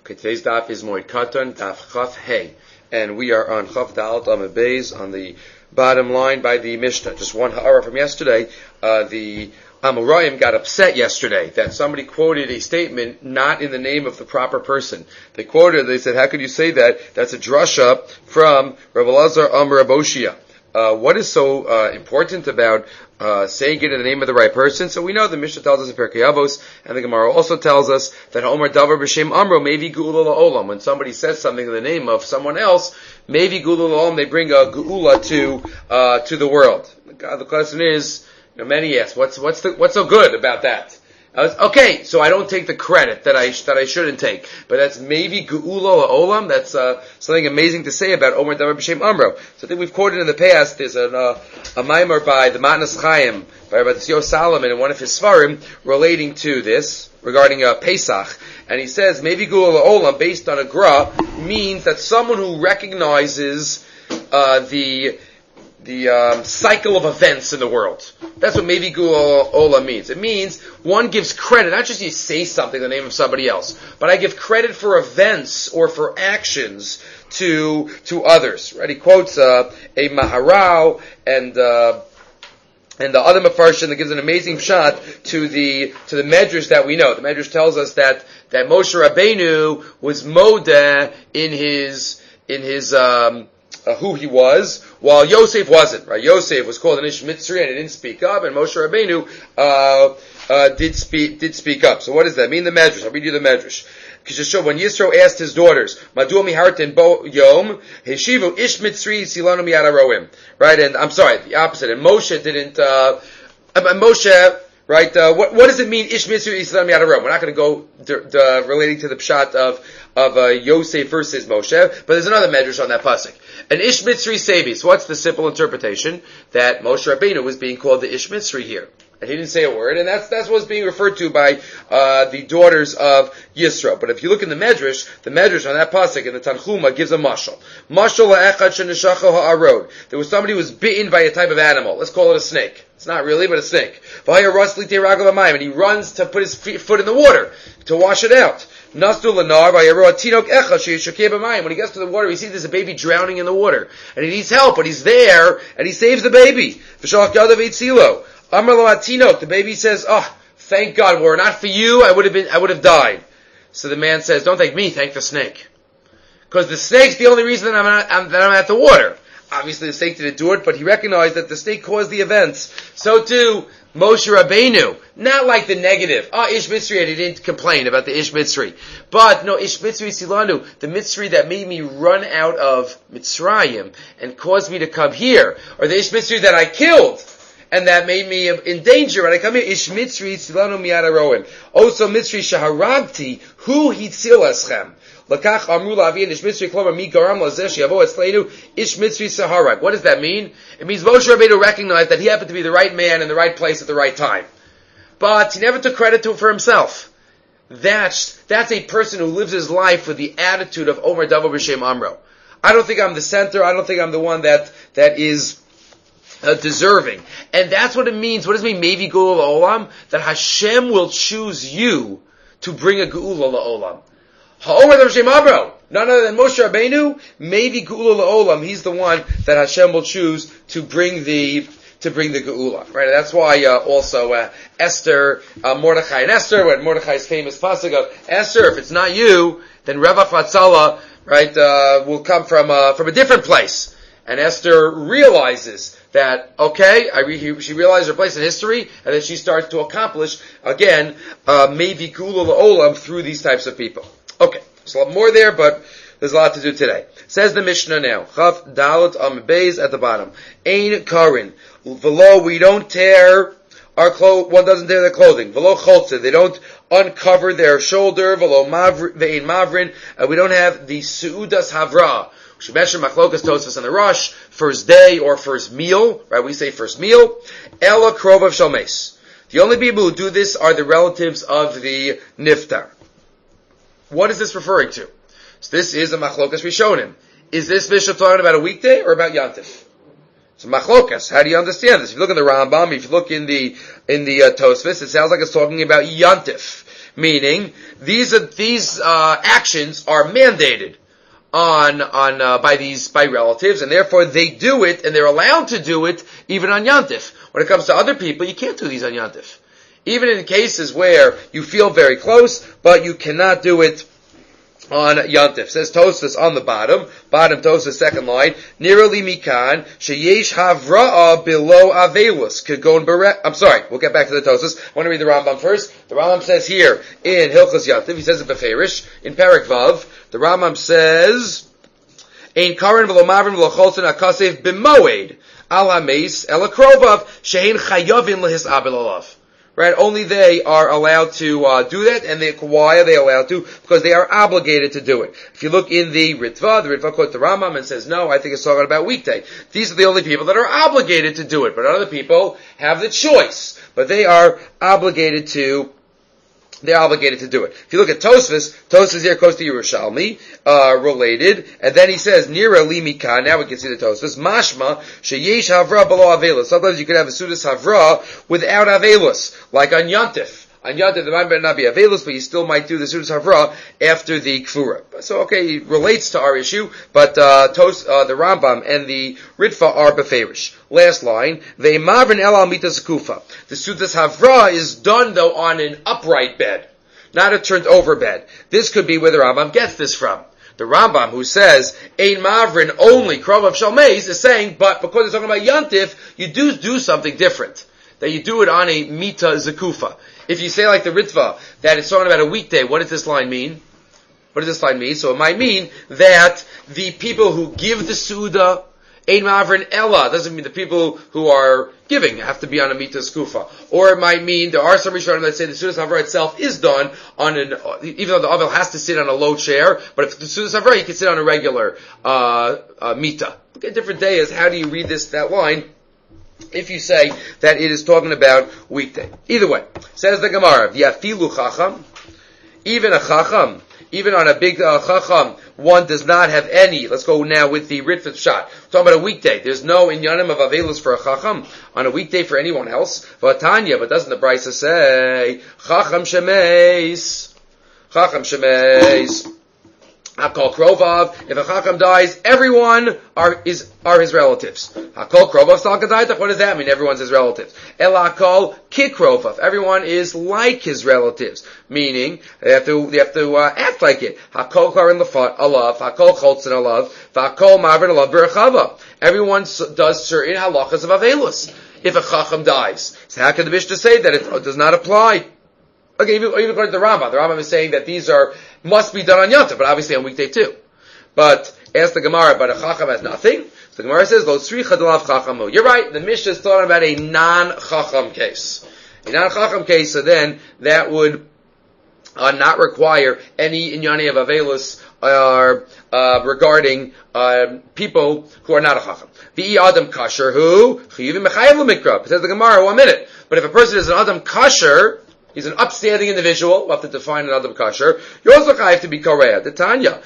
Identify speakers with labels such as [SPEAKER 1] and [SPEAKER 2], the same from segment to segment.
[SPEAKER 1] Okay, today's daf is Moed Katan, daf Chaf Hey, and we are on Chaf Dalet Amud Beis on the bottom line by the Mishnah. Just one ha'ara from yesterday. The Amoraim got upset yesterday that somebody quoted a statement not in the name of the proper person. They said, how could you say that? That's a drasha from Rav Elazar Amar Aboshia. What is so important about saying it in the name of the right person? So we know the Mishnah tells us in Pirkei Avos, and the Gemara also tells us that Omer Davar B'Shem Amro Mevi Geula La'olam. When somebody says something in the name of someone else, Mevi Geula La'olam, they bring a Geula to the world. The question is, many ask, what's so good about that? Okay, so I don't take the credit that I shouldn't take, but that's maybe Geula La'olam. That's something amazing to say about Omer Davar B'Shem Amro. So I think we've quoted in the past. There's a maimer by the Matnas Chaim by Rabbi Tzio Solomon in one of his svarim relating to this regarding Pesach, and he says maybe Geula La'olam based on a gra means that someone who recognizes the cycle of events in the world. That's what maybe Geula La'olam means. It means one gives credit, not just you say something in the name of somebody else, but I give credit for events or for actions to others. Right? He quotes a Maharal and the other Mefarshim that gives an amazing shot to the Medrash that we know. The Medrash tells us that Moshe Rabbeinu was modeh in his who he was, while Yosef wasn't. Right? Yosef was called an Ish Mitzri and he didn't speak up, and Moshe Rabbeinu did speak up. So what does that mean? The Medrash. I'll read you the Medrash. When Yisro asked his daughters, Madua mihartin bo yom, Heshivu Ish Mitzri silanu miyad haroim. Right? And I'm sorry, the opposite. And Moshe didn't. Moshe. Right? What does it mean? Ish Mitzri silanu miyad haroim. We're not going to go relating to the pshat of Yosef versus Moshe, but there's another medrash on that pasuk. An Ish Mitzri Sevi. So what's the simple interpretation? That Moshe Rabbeinu was being called the Ish Mitzri here. And he didn't say a word, and that's what's being referred to by the daughters of Yisro. But if you look in the Medrash on that pasuk in the Tanchuma gives a mashal. Mashal la'echad shenishacho ha'arod. There was somebody who was bitten by a type of animal. Let's call it a snake. It's not really, but a snake. And he runs to put his foot in the water to wash it out. When he gets to the water, he sees there's a baby drowning in the water. And he needs help, but he's there, and he saves the baby. The baby says, "Oh, thank God, were it not for you, I would have died." So the man says, "Don't thank me, thank the snake. Because the snake's the only reason that I'm at the water." Obviously the snake didn't do it, but he recognized that the snake caused the events. So too, Moshe Rabbeinu, not like the negative. Ish Mitzri, and he didn't complain about the Ish Mitzri. But, no, Ish Mitzri Silanu, the Mitzri that made me run out of Mitzrayim and caused me to come here. Or the Ish Mitzri that I killed and that made me in danger, and I come here, Ish Mitzri Silanu miyad haroim. Also Mitzri shaharagti, hu hitzil eschem. Lakach amru la'aviyin Ish Mitzri klomer mi garam lazeh sheyavo etzleinu Ish Mitzri saharag. What does that mean? It means Moshe Rabbeinu recognized that he happened to be the right man in the right place at the right time. But he never took credit for himself. That's a person who lives his life with the attitude of Omer Davar B'Shem Amro. I don't think I'm the center. I don't think I'm the one that is deserving. And that's what it means. What does it mean, Mevi Geula La'olam? That Hashem will choose you to bring a Geula La'olam. Ha'omer Davar B'Shem Amro. None other than Moshe Rabbeinu, Mevi Geula La'olam. He's the one that Hashem will choose to bring the Geula. Right? That's why also Esther, Mordechai and Esther, when Mordechai's famous pasuk of Esther, if it's not you, then Revach Vatzala, right, will come from a different place. And Esther realizes that, okay, she realized her place in history, and then she starts to accomplish, again, Mevi Geula La'olam through these types of people. Okay, there's a lot more there, but there's a lot to do today. Says the Mishnah now, Chaf Dalet Amud Beis at the bottom. Ein Karin. V'lo, we don't tear our clothes, one doesn't tear their clothing. V'lo Cholze, they don't uncover their shoulder. V'lo Ve'ein Mavrin, we don't have the Su'udas Havra. Shemesher Machlokas Tosfos and the Rosh, first day or first meal, right? We say first meal. Ela Krovav Shalmes. The only people who do this are the relatives of the Niftar. What is this referring to? So this is a Machlokas Rishonim. Is this Mishnah talking about a weekday or about Yantif? So Machlokas, how do you understand this? If you look in the Rambam, if you look in the Tosfos, it sounds like it's talking about Yantif. Meaning, these actions are mandated by relatives, and therefore they do it, and they're allowed to do it even on Yantif. When it comes to other people, you can't do these on Yantif. Even in cases where you feel very close, but you cannot do it on Yantif. Says Tosfos on the bottom Tosfos, second line, Nirali Mikan, Sheyesh Havra'a below Avelus, Kagon Beret. I'm sorry, we'll get back to the Tosfos. I want to read the Rambam first. The Rambam says here, in Hilchos Yantif, he says it Beferish, in Perek Vav, the Rambam says, Ein Karan v'lo Mavrin v'lo Cholson HaKasef b'moed, al HaMeis, el HaKrovav, shehein chayavin lehis abel alav. Right? Only they are allowed to do that, and why are they allowed to? Because they are obligated to do it. If you look in the Ritva quotes the Rambam and says, no, I think it's talking about weekday. These are the only people that are obligated to do it, but other people have the choice. But they are obligated to do it. If you look at Tosfos here quotes the Yerushalmi, related, and then he says, Nira li mikan, now we can see the Tosfos, Mashma, sheyesh havra below avelus. Sometimes you could have a sudas havra without avelus, like on Yantif. On Yantif, there might not be avelus, but you still might do the sudas havra after the kfura. So, okay, it relates to our issue, but the Rambam and the Ritva are beferish. Last line, ve'mavrin el al mitas kufa. The sudas havra is done, though, on an upright bed, not a turned over bed. This could be where the Rambam gets this from. The Rambam, who says, ein mavrin only, krov of shalmeis, is saying, but because it's talking about Yantif, you do something different. That you do it on a mita zakufa. If you say like the Ritva, that it's talking about a weekday, what does this line mean? What does this line mean? So it might mean that the people who give the Suda, ein mavrin ella, doesn't mean the people who are giving have to be on a mita skufa. Or it might mean, there are some Rishonim that say the Suda Havra itself is done on even though the Avel has to sit on a low chair, but if the Suda Havra, you can sit on a regular, mita. Okay, different day is, how do you read that line? If you say that it is talking about weekday. Either way, says the Gemara, Yafilu Chacham, even a Chacham, even on a big Chacham, one does not have any. Let's go now with the Ritva shot. We're talking about a weekday. There's no inyanim of Avelus for a Chacham on a weekday for anyone else. Vatanya, but doesn't the Brisa say, Chacham Shemeis, Chacham Shemeis, Hakol Krovav, if a Chacham dies, everyone are his relatives. Hakol Krovav Salkadaitach, what does that mean? Everyone's his relatives. El Hakol Kikrovav, everyone is like his relatives. Meaning, they have to act like it. Hakol Klarin Lafat Alav, Hakol Choltzin Alav, Hakol Mavrin Alav Berachava. Everyone does certain halachas of Avelus if a Chacham dies. So how can the Mishnah say that it does not apply? Okay, even according to the Rambam is saying that these must be done on Yantif, but obviously on weekday too. But ask the Gemara, but a Chacham has nothing. So the Gemara says, Lo tzricha delav chachamu. You're right, the Mishnah is talking about a non-Chacham case. A non-Chacham case, so then that would not require any inyani of Avelus regarding people who are not a Chacham. V'i Adam Kasher, who? Chiyuvim mechayev l'mikra. Says the Gemara, 1 minute. But if a person is an Adam Kasher, he's an upstanding individual. We'll have to define an Adam Kasher. You're also chayav to be korea. The Tanya.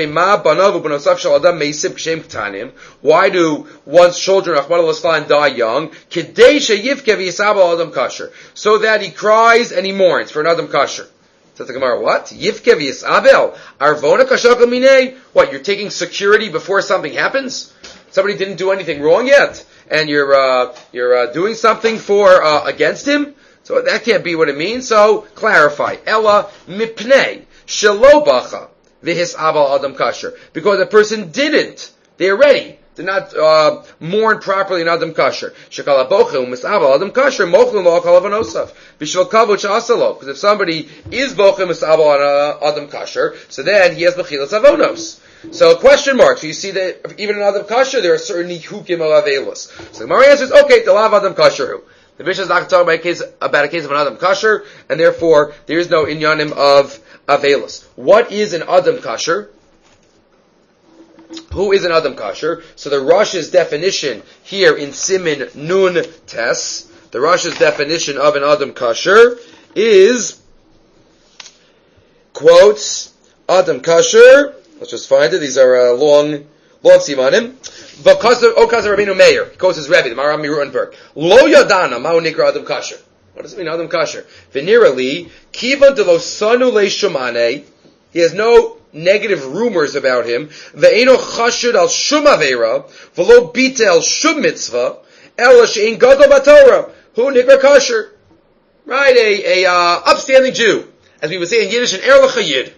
[SPEAKER 1] Why do one's children, Rahman al die young? So that he cries and he mourns for an Adam Kasher. Says the Gemara, what? Yivke v'yisabel. Arvona kashaka minei. What, you're taking security before something happens? Somebody didn't do anything wrong yet, and you're doing something against him? So that can't be what it means, so clarify. Ella mipnei shelo bacha v'his abal adam kasher. Because the person did not mourn properly in adam kasher. Shekala bocha u'mis abal adam kasher mochlin lo akal avanosaf. B'shvel kavod she'asalo. Because if somebody is bocha u'mis abal adam kasher, so then he has bechilas avonos. So question mark. So you see that even in adam kasher there are certain hukim of avelus. So the Gemara answers, okay, the lav adam kasher who. The Mishnah is not talking about a case of an Adam Kasher, and therefore there is no inyanim of Avelus. What is an Adam Kasher? Who is an Adam Kasher? So the Rosh's definition here in Simin Nun Tes, the Rosh's definition of an Adam Kasher is, quotes, Adam Kasher, let's just find it, these are long simanim. Okaz Rabbeinu Meir, he quotes his Rebbe, the Maharam Rutenberg. Lo yadana ma'u nikra Adam Kasher. What does it mean, Adam Kasher? Venerally, Kivan de lo sanu le shumane. He has no negative rumors about him. Ve'eno chashud al shum avera, v'lo bitel shum mitzvah, ela she'in gadol batorah, hu nikra kasher. Right, a upstanding Jew, as we would say in Yiddish, an erlich yid.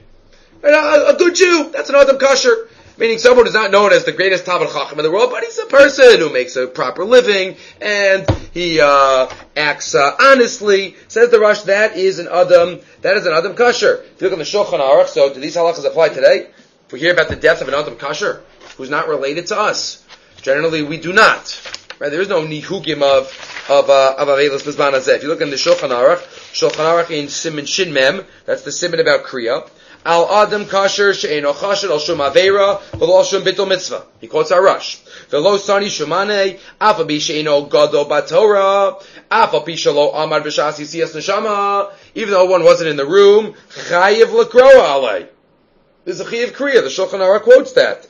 [SPEAKER 1] A good Jew, that's an Adam Kasher. Meaning someone who's not known as the greatest Talmid Chacham in the world, but he's a person who makes a proper living, and he acts honestly. Says the Rosh, that is an Adam Kasher. If you look in the Shulchan Aruch, so do these halachas apply today? If we hear about the death of an Adam Kasher, who's not related to us, generally we do not. Right? There is no nihugim of Avelis Bizman Hazeh. If you look in the Shulchan Aruch in Siman Shin Mem, that's the Siman about Kriya. Al Adam Kasher she'eno chashud al shum avera v'lo shum bittul mitzvah. He quotes our Rush. V'lo sani shumane afa bi she'eno gadol batorah afa pi shelo amad b'shas yisiyas neshama. Even though one wasn't in the room, chayiv l'kroa alei. This is a chayiv kriya. The Shulchan Aruch quotes that.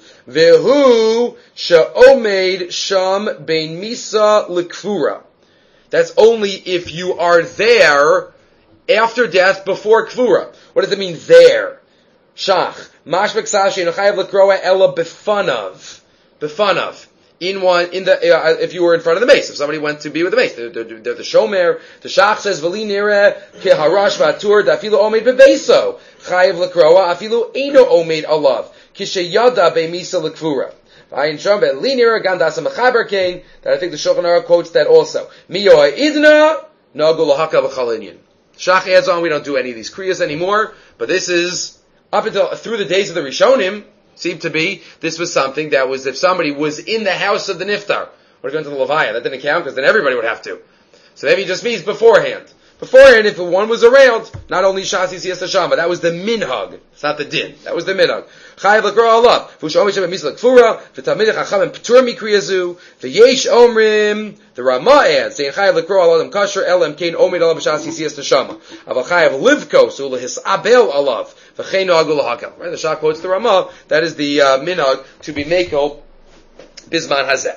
[SPEAKER 1] Vehu she'omed sham bein misa l'kfura. That's only if you are there after death, before kfura. What does it mean there? Shach. Mashbek sashi nechayev l'kroa ela befanav. Befanav. If you were in front of the mace, if somebody went to be with the mace, the shomer, the shach says, v'li nire keharash v'atur da'afilu omed bebeso. Chayev l'kroa afilu eino omed alav. Kisheyada be'misa l'kfura. Ayin shom v'li nire gandasa mechaber king, that I think the Shulchan Aruch quotes that also. Miyo idna, nagu lahaka v'chalinyan. Shach adds on, we don't do any of these kriyas anymore, but this is, up until, through the days of the Rishonim, seemed to be, this was something that was, if somebody was in the house of the Niftar, or going to the Levaya, that didn't count, because then everybody would have to. So maybe it just means beforehand. Beforehand, if one was around, not only Shasi Siyas Hasham, that was the minhag. It's not the din. That was the minhag. Chayav l'kro Allah. V'ush omer shem misla kfura. V'tamidich hacham p'tur mikriyazu. V'yesh omrim. The Ramah adds, saying Chayav l'kro Allah adam kasher elam kein omer Allah b'shasi Siyas Hasham. Aval Chayav livko so l'his abel alav. V'chein no'agul l'hakam. Right? The Shach quotes the Ramah. That is the minhag to be meko bisman hazeh.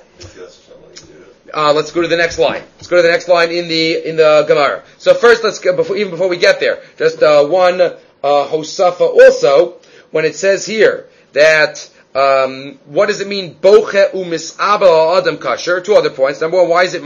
[SPEAKER 1] Let's go to the next line. Let's go to the next line in the Gemara. So first, let's go before we get there, just one hosafa also when it says here that what does it mean boche umisaba adam kasher? Two other points. Number one, why is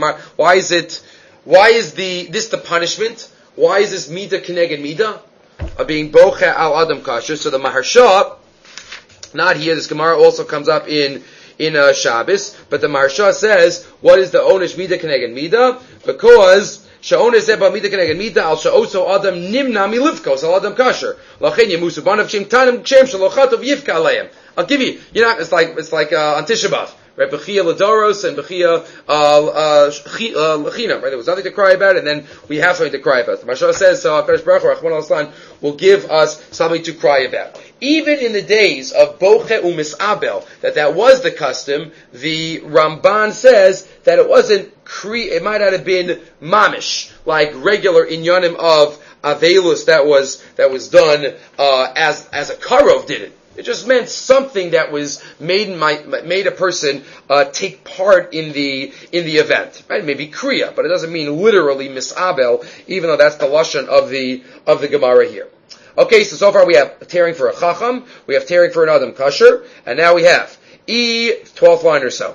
[SPEAKER 1] this the punishment? Why is this mida keneged mida of being boche al adam kasher? So the Maharsha, not here. This Gemara also comes up in Shabbos, but the Maharsha says, what is the onish mida keneged mida? Because she'onish zeba mida keneged mida al she'oso adam nimna milivkos al adam kasher lachen yemusu banav shem tanim shem shalochatov yivka aleim. I'll give you. It's like on Tisha B'av, right? Bechia Ladoros and Bechia Lechina, right? There was nothing to cry about, and then we have something to cry about. The Maharsha says, so Hakadosh Baruch Hu, Rachman al-Islan, will give us something to cry about. Even in the days of Boche Umisabel, that was the custom, the Ramban says that it wasn't it might not have been mamish, like regular inyanim of Avelus that was done as a Karov did it. It just meant something that was made a person take part in the event, right? Maybe kriya, but it doesn't mean literally misabel, even though that's the lashon of the Gemara here. Okay, so far we have tearing for a chacham, we have tearing for an adam kasher, and now we have 12th line or so.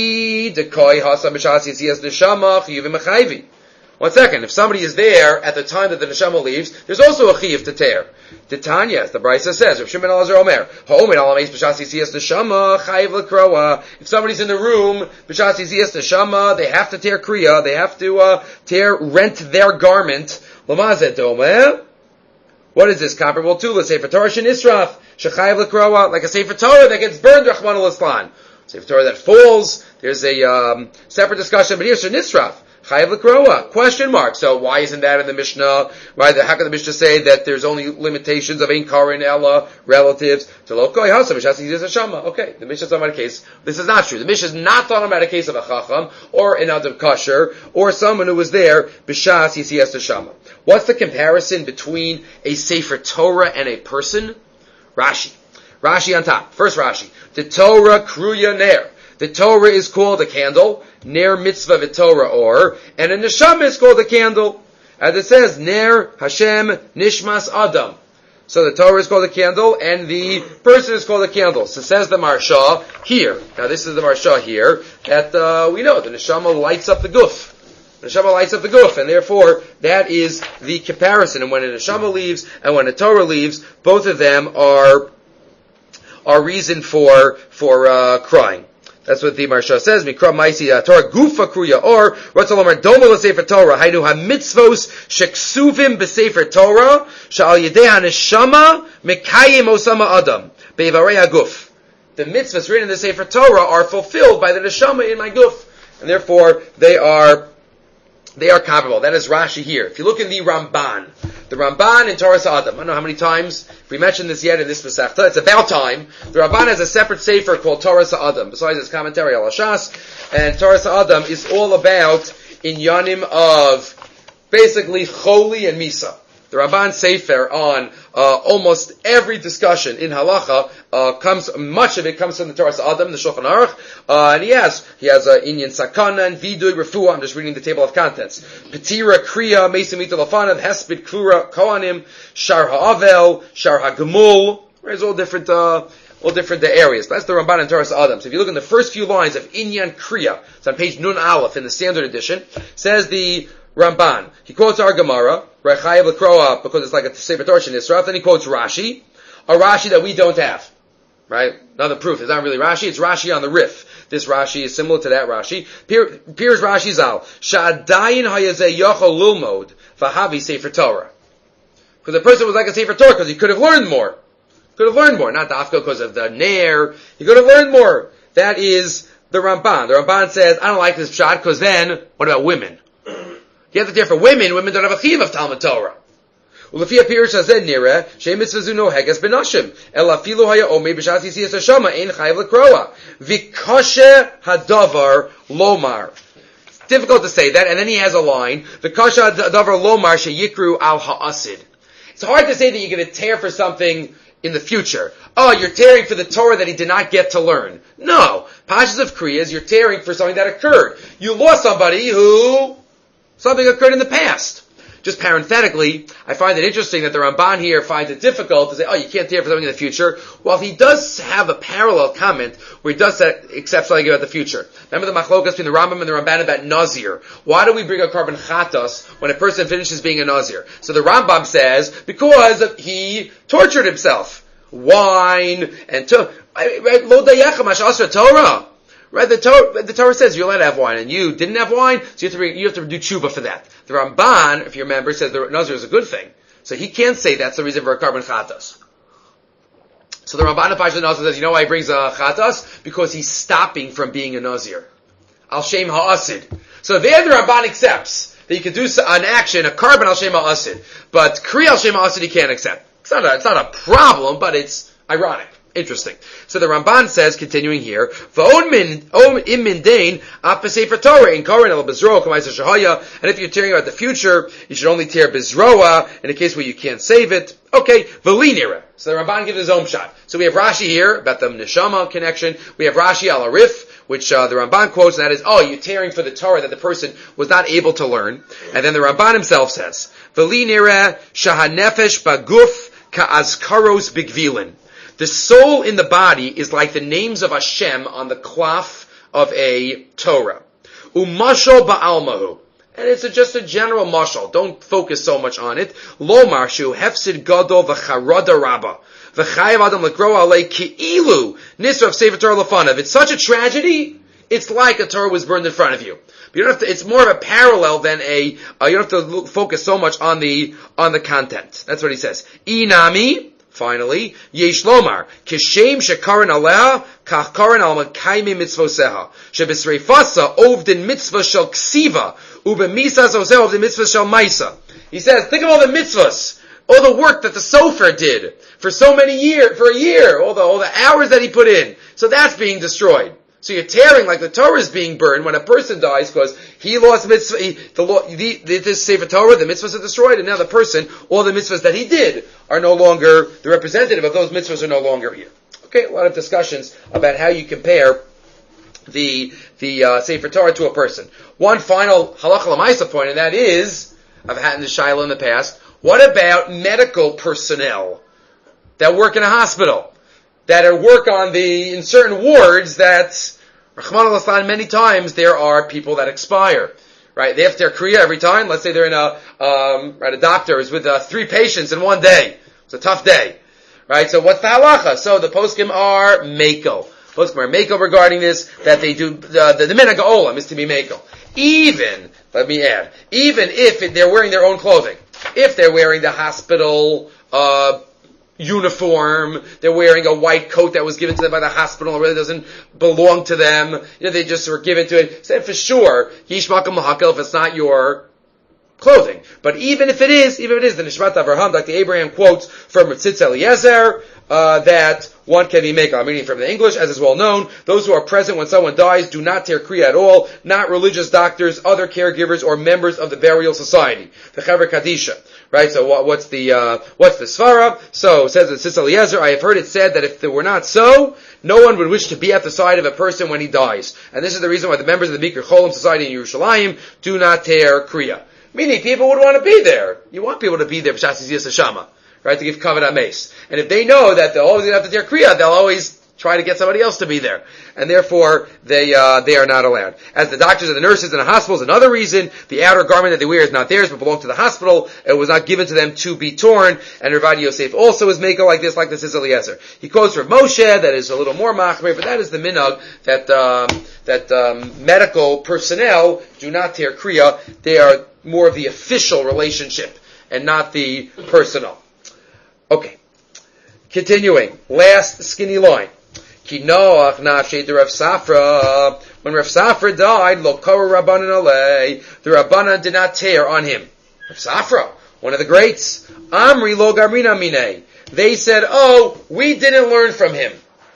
[SPEAKER 1] Dekoi hasam b'shas yitzias neshama chiyuvim mechayvi. 1 second. If somebody is there at the time that the neshama leaves, there's also a chiyuv to tear. Titania, as the Brisa says, Rav Shimon Elazar Omer, ha'omer al ameis b'shas yitzias neshama chayiv l'kroa. If somebody's in the room b'shas yitzias neshama, they have to tear kriya. They have to rent their garment. Lamazet Omer. What is this comparable to? Let's say for Torah shenisraf shechayiv l'kroa, like a Sefer Torah that gets burned. Rachman al-Islan. Sefer Torah that falls. There's a separate discussion, but here's shenisraf. Chayav l'kroa? Question mark. So why isn't that in the Mishnah? How can the Mishnah say that there's only limitations of ein karin ella relatives to lokoi hasa b'shas yitzias neshama? Okay, the Mishnah's talking about a case. This is not true. The Mishnah is not talking about a case of a chacham or an adam kasher or someone who was there b'shas yitzias neshama. What's the comparison between a Sefer Torah and a person? Rashi on top. First Rashi. The Torah kruya ner. The Torah is called a candle, ner mitzvah v'torah or, and a neshama is called a candle. As it says, Ner Hashem Nishmas Adam. So the Torah is called a candle, and the person is called a candle. So says the Maharsha here. Now this is the Maharsha here, that we know the Neshama lights up the guf. The Neshama lights up the guf, and therefore that is the comparison. And when a Neshama leaves and when a Torah leaves, both of them are reason for crying. That's what the Maharsha says. Mikra Maisi Torah Gufa Kruya or Ratzalomar Doma LaSefer Torah Hainu HaMitzvos Sheksuvim BeSefer Torah Sha'al Yedei HaNeshama Mekayim Osama Adam Be'Ivarei HaGuf. The mitzvahs written in the Sefer Torah are fulfilled by the Neshama in my guf, and therefore they are comparable. That is Rashi here. If you look in the Ramban in Torah Adam, I don't know how many times we mentioned this yet in this Masechta. It's about time. The Ramban has a separate sefer called Torah Adam, besides his commentary al Hashas, and Torah Adam is all about inyanim of basically Choli and Misa. The Ramban sefer on almost every discussion in halacha much of it comes from the Torah Adam, the Shulchan Aruch, and he has inyan sakana and vidui refuah. I'm just reading the table of contents. Petira kriya mesim italafanav hesped klura kohanim shar ha'avel shar ha'gemul. There's all different areas. That's the Ramban and Torah Adam. So if you look in the first few lines of inyan kriya, it's on page Nun Aleph in the Standard Edition, says the Ramban. He quotes our Gemara, Rechayev L'Kroa, because it's like a Sefer Torah Shnei. Then he quotes Rashi, a Rashi that we don't have. Right? Another proof. It's not really Rashi, it's Rashi on the Rif. This Rashi is similar to that Rashi. Piers Rashi Zal. Sha'adayin hayazeh yochol lulmod v'havi Sefer Torah. Because the person was like a Sefer Torah, because he could have learned more. Not dafka because of the Ner. He could have learned more. That is the Ramban. The Ramban says, I don't like this pshat, because then, what about women? You have to care for women. Women don't have a chiyuv of Talmud Torah. Ulefi apirish hazed nira shei mitzvah zu nohegas benashim ela filu haya omei b'shas yisiyas hashama ein chayav lekroa v'kashe hadavar lomar. It's difficult to say that, and then he has a line v'kashe hadavar lomar sheyikru al ha'asid. It's hard to say that you're going to tear for something in the future. Oh, you're tearing for the Torah that he did not get to learn. No, pashas of kriyas, you're tearing for something that occurred. You lost somebody something occurred in the past. Just parenthetically, I find it interesting that the Ramban here finds it difficult to say, oh, you can't tear for something in the future. Well, he does have a parallel comment where he does accept something about the future. Remember the machlokas between the Rambam and the Ramban about Nazir. Why do we bring a carbon chatos when a person finishes being a Nazir? So the Rambam says, because he tortured himself. Wine and lo dayechem asher Torah. Right, the Torah says you're allowed to have wine, and you didn't have wine, so you have to do tshuva for that. The Ramban, if you remember, says the Nazir is a good thing. So he can't say that's the reason for a carbon chatas. So the Ramban of Pashas Nazir says, you know why he brings a chatas? Because he's stopping from being a Nazir. Al Shem Ha'asid. So there the Ramban accepts that you can do an action, a carbon Al Shem Ha'asid. But Kri Al Shem Ha'asid he can't accept. It's not a problem, but it's ironic. Interesting. So the Ramban says, continuing here, and if you're tearing about the future, you should only tear bizroa in a case where you can't save it. Okay, v'linira. So the Ramban gives his own shot. So we have Rashi here about the neshama connection. We have Rashi al Arif, which the Ramban quotes, and that is, you're tearing for the Torah that the person was not able to learn. And then the Ramban himself says, v'linira shahanefesh baguf ka'azkaros bigvilin. The soul in the body is like the names of Hashem on the cloth of a Torah. Umashal ba'almahu. And it's just a general mashal. Don't focus so much on it. Lo marshu hefsid gadol v'charada rabba. V'chayav adam l'kro alei ki'ilu nisra sefer Torah lefanav. It's such a tragedy, it's like a Torah was burned in front of you. But you don't have to, it's more of a parallel than you don't have to focus so much on the content. That's what he says. Inami. Finally, Yesh Lomar, Kishem Shekaran Aleh, Kach Karan Al Makaimi Mitzvoseha, Shebesreifasa, Ovdin Mitzvah Shel Ksiva, Ubemisas Oseh Ovdin Mitzvah Shel Maisa. He says, think of all the mitzvahs, all the work that the Sofer did for a year, all the hours that he put in. So that's being destroyed. So you're tearing like the Torah is being burned when a person dies because he lost mitzvah, this Sefer Torah, the mitzvahs are destroyed, and now the person, all the mitzvahs that he did are no longer, the representative of those mitzvahs are no longer here. Okay, a lot of discussions about how you compare the Sefer Torah to a person. One final halacha l'maisa point, and that is I've had in the Shiloh in the past. What about medical personnel that work in a hospital, that work in certain wards that, Rahman al-Aslan, many times there are people that expire, right? They have to kriya every time. Let's say they're in a doctor is with 3 patients in one day. It's a tough day, right? So what's the halacha? So the poskim are meko. Poskim are meko regarding this, that they do, the minhag ha'olam is to be meko. Even if they're wearing their own clothing. If they're wearing the hospital, uniform, they're wearing a white coat that was given to them by the hospital and really doesn't belong to them, they just were given to it. So for sure, yishmakam lahakel if it's not your clothing. But even if it is, the Nishmat Avraham, Dr. Abraham quotes from Ritzitz Eliezer, that one can be make. I'm reading from the English, as is well known. Those who are present when someone dies do not tear kriya at all, not religious doctors, other caregivers, or members of the burial society. The Chaver Kadisha. Right? So what's the svara? So says the Ritzitz Eliezer, I have heard it said that if it were not so, no one would wish to be at the side of a person when he dies. And this is the reason why the members of the Mikra Cholim Society in Yerushalayim do not tear kriya. Meaning people would want to be there. You want people to be there for Shas Yiziyas Hashama, right? To give kavod ames. And if they know that they'll always have to tear kriya, they'll always try to get somebody else to be there. And therefore, they are not allowed. As the doctors and the nurses in the hospitals, another reason, the outer garment that they wear is not theirs, but belongs to the hospital. It was not given to them to be torn. And Rav Yosef also is making like this is Eliezer. He quotes from Moshe, that is a little more machmir, but that is the minhag, that medical personnel do not tear kriya. They are more of the official relationship and not the personal. Okay. Continuing. Last skinny line. Ki Noach nafshe de Rav Safra. When Rav Safra died, lo kara Rabbanan alei. The Rabbanan did not tear on him. Rav Safra, one of the greats. Amri lo garmina minei. They said, we didn't learn from him.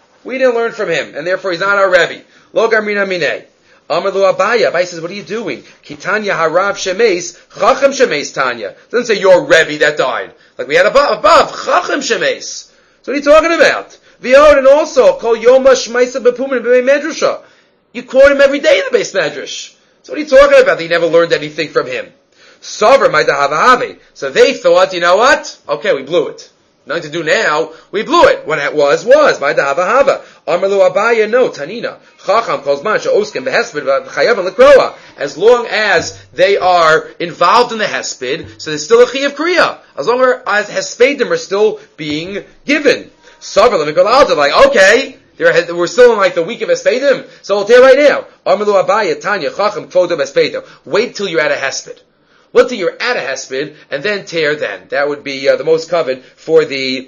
[SPEAKER 1] And therefore he's not our Rebbe. Lo garmina minei. Amalu Abaya. Abaya says, what are you doing? Kitanya harav shemes, chacham shemes Tanya. It doesn't say your Rebbe that died. Like we had above, chacham shemes. So what are you talking about? V'od, and also, kol yoma shmeisa bepumin b'mei medrasha. You quote him every day in the base medrash. So what are you talking about that you never learned anything from him? Sover ma'idahavahavi. So they thought, you know what? Okay, we blew it. Nothing to do now. We blew it. When it was. Ma'idahavahavi. Amalu Abaya, no, Tanina. Chacham calls man she'oskim behesped v'chayav l'kroa. As long as they are involved in the hesped, so there's still a chiyav kriya. As long as hespedim are still being given. Sover l'mikolalta, like, okay, we're still in like the week of hespedim, so we'll tear right now. Amalu Abaya, Tanya, Chacham, kvodim hespedim. Wait till you're at a hesped. Wait till you're at a hesped, and then tear then. That would be the most covered for the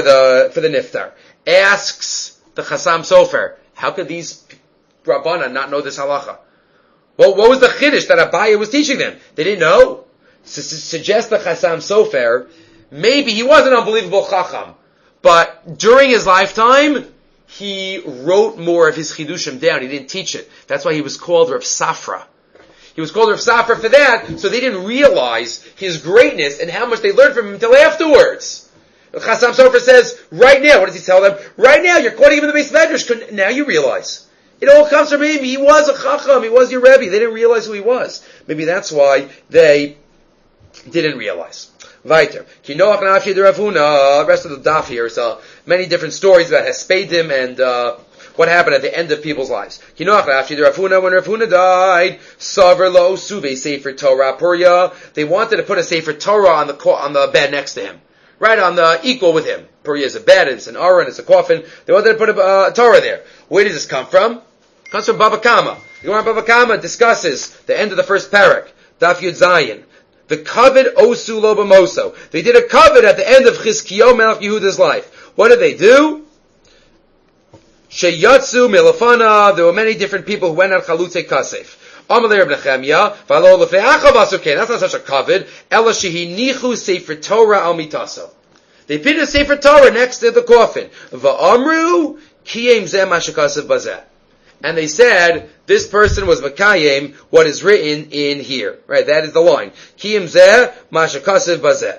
[SPEAKER 1] niftar. Asks the Chassam Sofer, how could these Rabbanan not know this halacha? Well, what was the chiddush that Abaye was teaching them? They didn't know? Suggest the Chassam Sofer, maybe he was an unbelievable Chacham, but during his lifetime, he wrote more of his chidushim down. He didn't teach it. That's why he was called Rav Safra. He was called Rav Safra for that, so they didn't realize his greatness and how much they learned from him until afterwards. Chassam Sofer says, right now, what does he tell them? Right now, you're quoting him in the base medrash. Now you realize. It all comes from him. He was a Chacham. He was your Rebbe. They didn't realize who he was. Maybe that's why they didn't realize. Weiter. Ki Noach nafshi de Rav Huna. Rest of the daf here is many different stories about Hespedim and what happened at the end of people's lives. Ki Noach nafshi de Rav Huna. When Rav Huna died, Saver lo suve Sefer Torah Purya. They wanted to put a Sefer Torah on the bed next to him. Right on the equal with him. Purya is a bed, it's an aron, it's a coffin. They wanted to put a Torah there. Where does this come from? It comes from Baba Kama. The Gemara Baba Kama discusses the end of the first parak, Daf Yud Zayin. The kavod osu lo b'moso. They did a kavod at the end of Chizkiyo Melech Yehuda's life. What did they do? Sheyatsu milafana. There were many different people who went on Chalutei Kasef. Amalei Reb Nechemya, v'alo lefe'achav asuken. That's not such a kavod. Ela shehinichu Sefer Torah al mitaso. They put a Sefer Torah next to the coffin. Va'amru kiyem zeh mashakasav bazeh. And they said, this person was Makayim, what is written in here. Right, that is the line. Kiyem zeh mashakasav bazeh.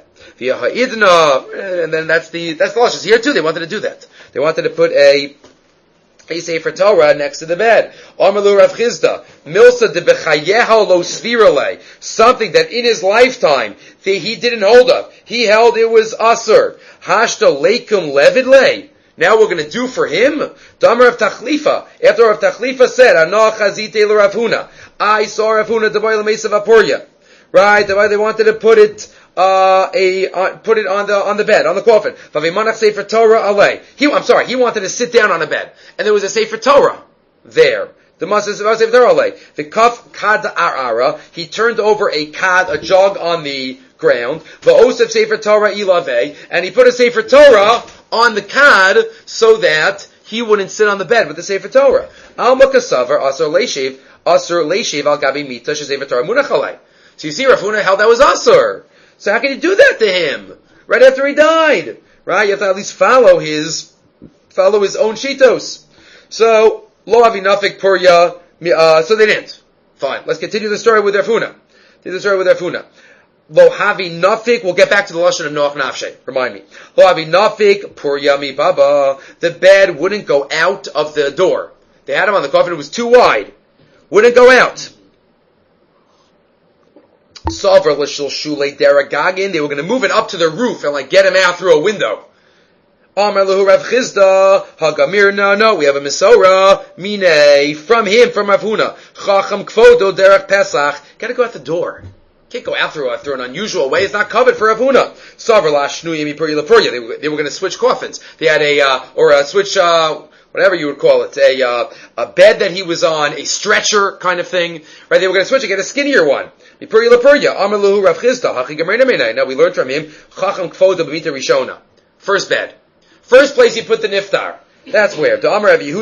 [SPEAKER 1] V'yaha'idna, and then that's the Lashon. Here too, they wanted to do that. They wanted to put a a Sefer Torah next to the bed. Amalu Rav Chizda, Milsa de Bechayeha lo Svirale, something that in his lifetime he didn't hold up. He held it was Asur. Hashta Leikum Levidle. Now we're going to do for him. Damar of Tachlifa. After Rav Tachlifa said, Anah Chazite Rav Huna. I saw Rav Huna Devoy L'Mesav Apuria. Right, the way they wanted to put it on the bed, on the coffin. Vavimanach Sefer Torah alei. He wanted to sit down on a bed, and there was a Sefer Torah there. The Masas Sefer Torah alei. The kaf kad arara. He turned over a jug on the ground. Va'osef Sefer Torah ilave, and he put a Sefer Torah on the kad so that he wouldn't sit on the bed with the Sefer Torah. Al makasavar asur leishev al gabi mita shesefer Torah munach alei. So you see, Rav Huna held that was Asur. So how can you do that to him? Right after he died. Right? You have to at least follow his own shitos. So, Lo Avinafik Purya, so they didn't. Fine. Let's continue the story with Rav Huna. Lo Havi Nafik, we'll get back to the Lashon of Noach Nafshe. Remind me. Lo Havi Nafik Purya Mi Baba. The bed wouldn't go out of the door. They had him on the coffin, it was too wide. Wouldn't go out. They were going to move it up to the roof and get him out through a window. Amar Lahu Rav Chizda, Hagamir, no, we have a Misora, Mine, from Rav Huna. Chacham Kvodo Derech Pesach. Gotta go out the door. Can't go out through an unusual way. It's not covered for Rav Huna. They were going to switch coffins. They had switch, whatever you would call it, a bed that he was on, a stretcher kind of thing, right? They were going to switch and get a skinnier one. Now we learned from him, first bed. First place he put the niftar. That's where. How do we know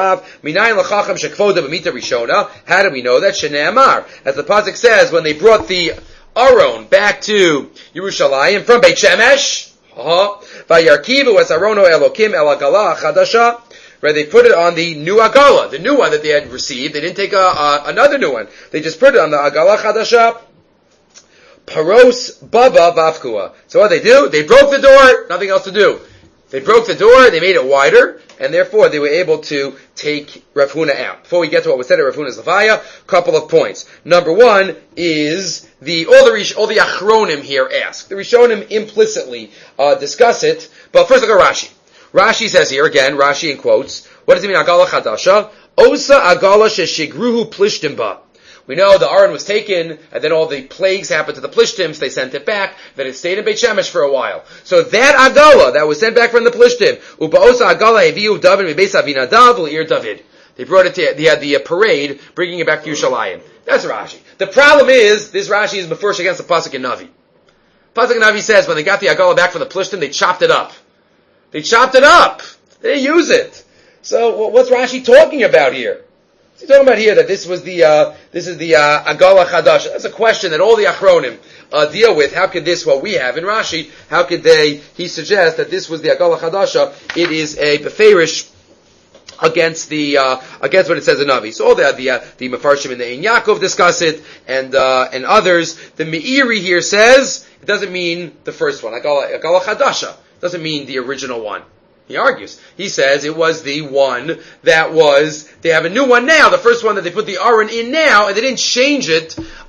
[SPEAKER 1] that? Shene'amar. As the pasuk says, when they brought the Aron back to Yerushalayim from Beit Shemesh, Vayarkivu es Arono Elokim El Agala Chadasha, where they put it on the new Agala, the new one that they had received. They didn't take another new one. They just put it on the Agala Chadasha. Paros Baba Bafkua. So what they do? They broke the door, nothing else to do. They broke the door, they made it wider, and therefore they were able to take Rav Huna out. Before we get to what was said at Rav Huna's Levaya, couple of points. Number one is all the Achronim here ask. The Rishonim implicitly discuss it, but first look at Rashi. Rashi says here, again, Rashi in quotes, what does it mean, Agala Chadasha? Osa Agala Sheshigruhu Plishtimba. We know the Aron was taken, and then all the plagues happened to the Plishtim, so they sent it back, then it stayed in Beit Shemesh for a while. So that Agala, that was sent back from the Plishtim, Ubaosa Agala Eviu David Mebeis Avinadav L'ir David. They brought it they had the parade, bringing it back to Yerushalayim. That's Rashi. The problem is, this Rashi is Mefurish against the Pasuk in Navi. Pasuk in Navi says, when they got the Agala back from the Plishtim, they chopped it up. They didn't use it. So, what's Rashi talking about here? He's talking about here that this is the Agala Chadash. That's a question that all the Achronim deal with. How could this, what we have in Rashi, he suggests that this was the Agala Chadasha. It is a Beferish against what it says in Navi. So all the Mefarshim and the Ein Yaakov discuss it, and others. The Meiri here says, it doesn't mean the first one. Agala Chadasha. Doesn't mean the original one. He argues. He says it was the one they have a new one now, the first one that they put the Aron in now, and they didn't change it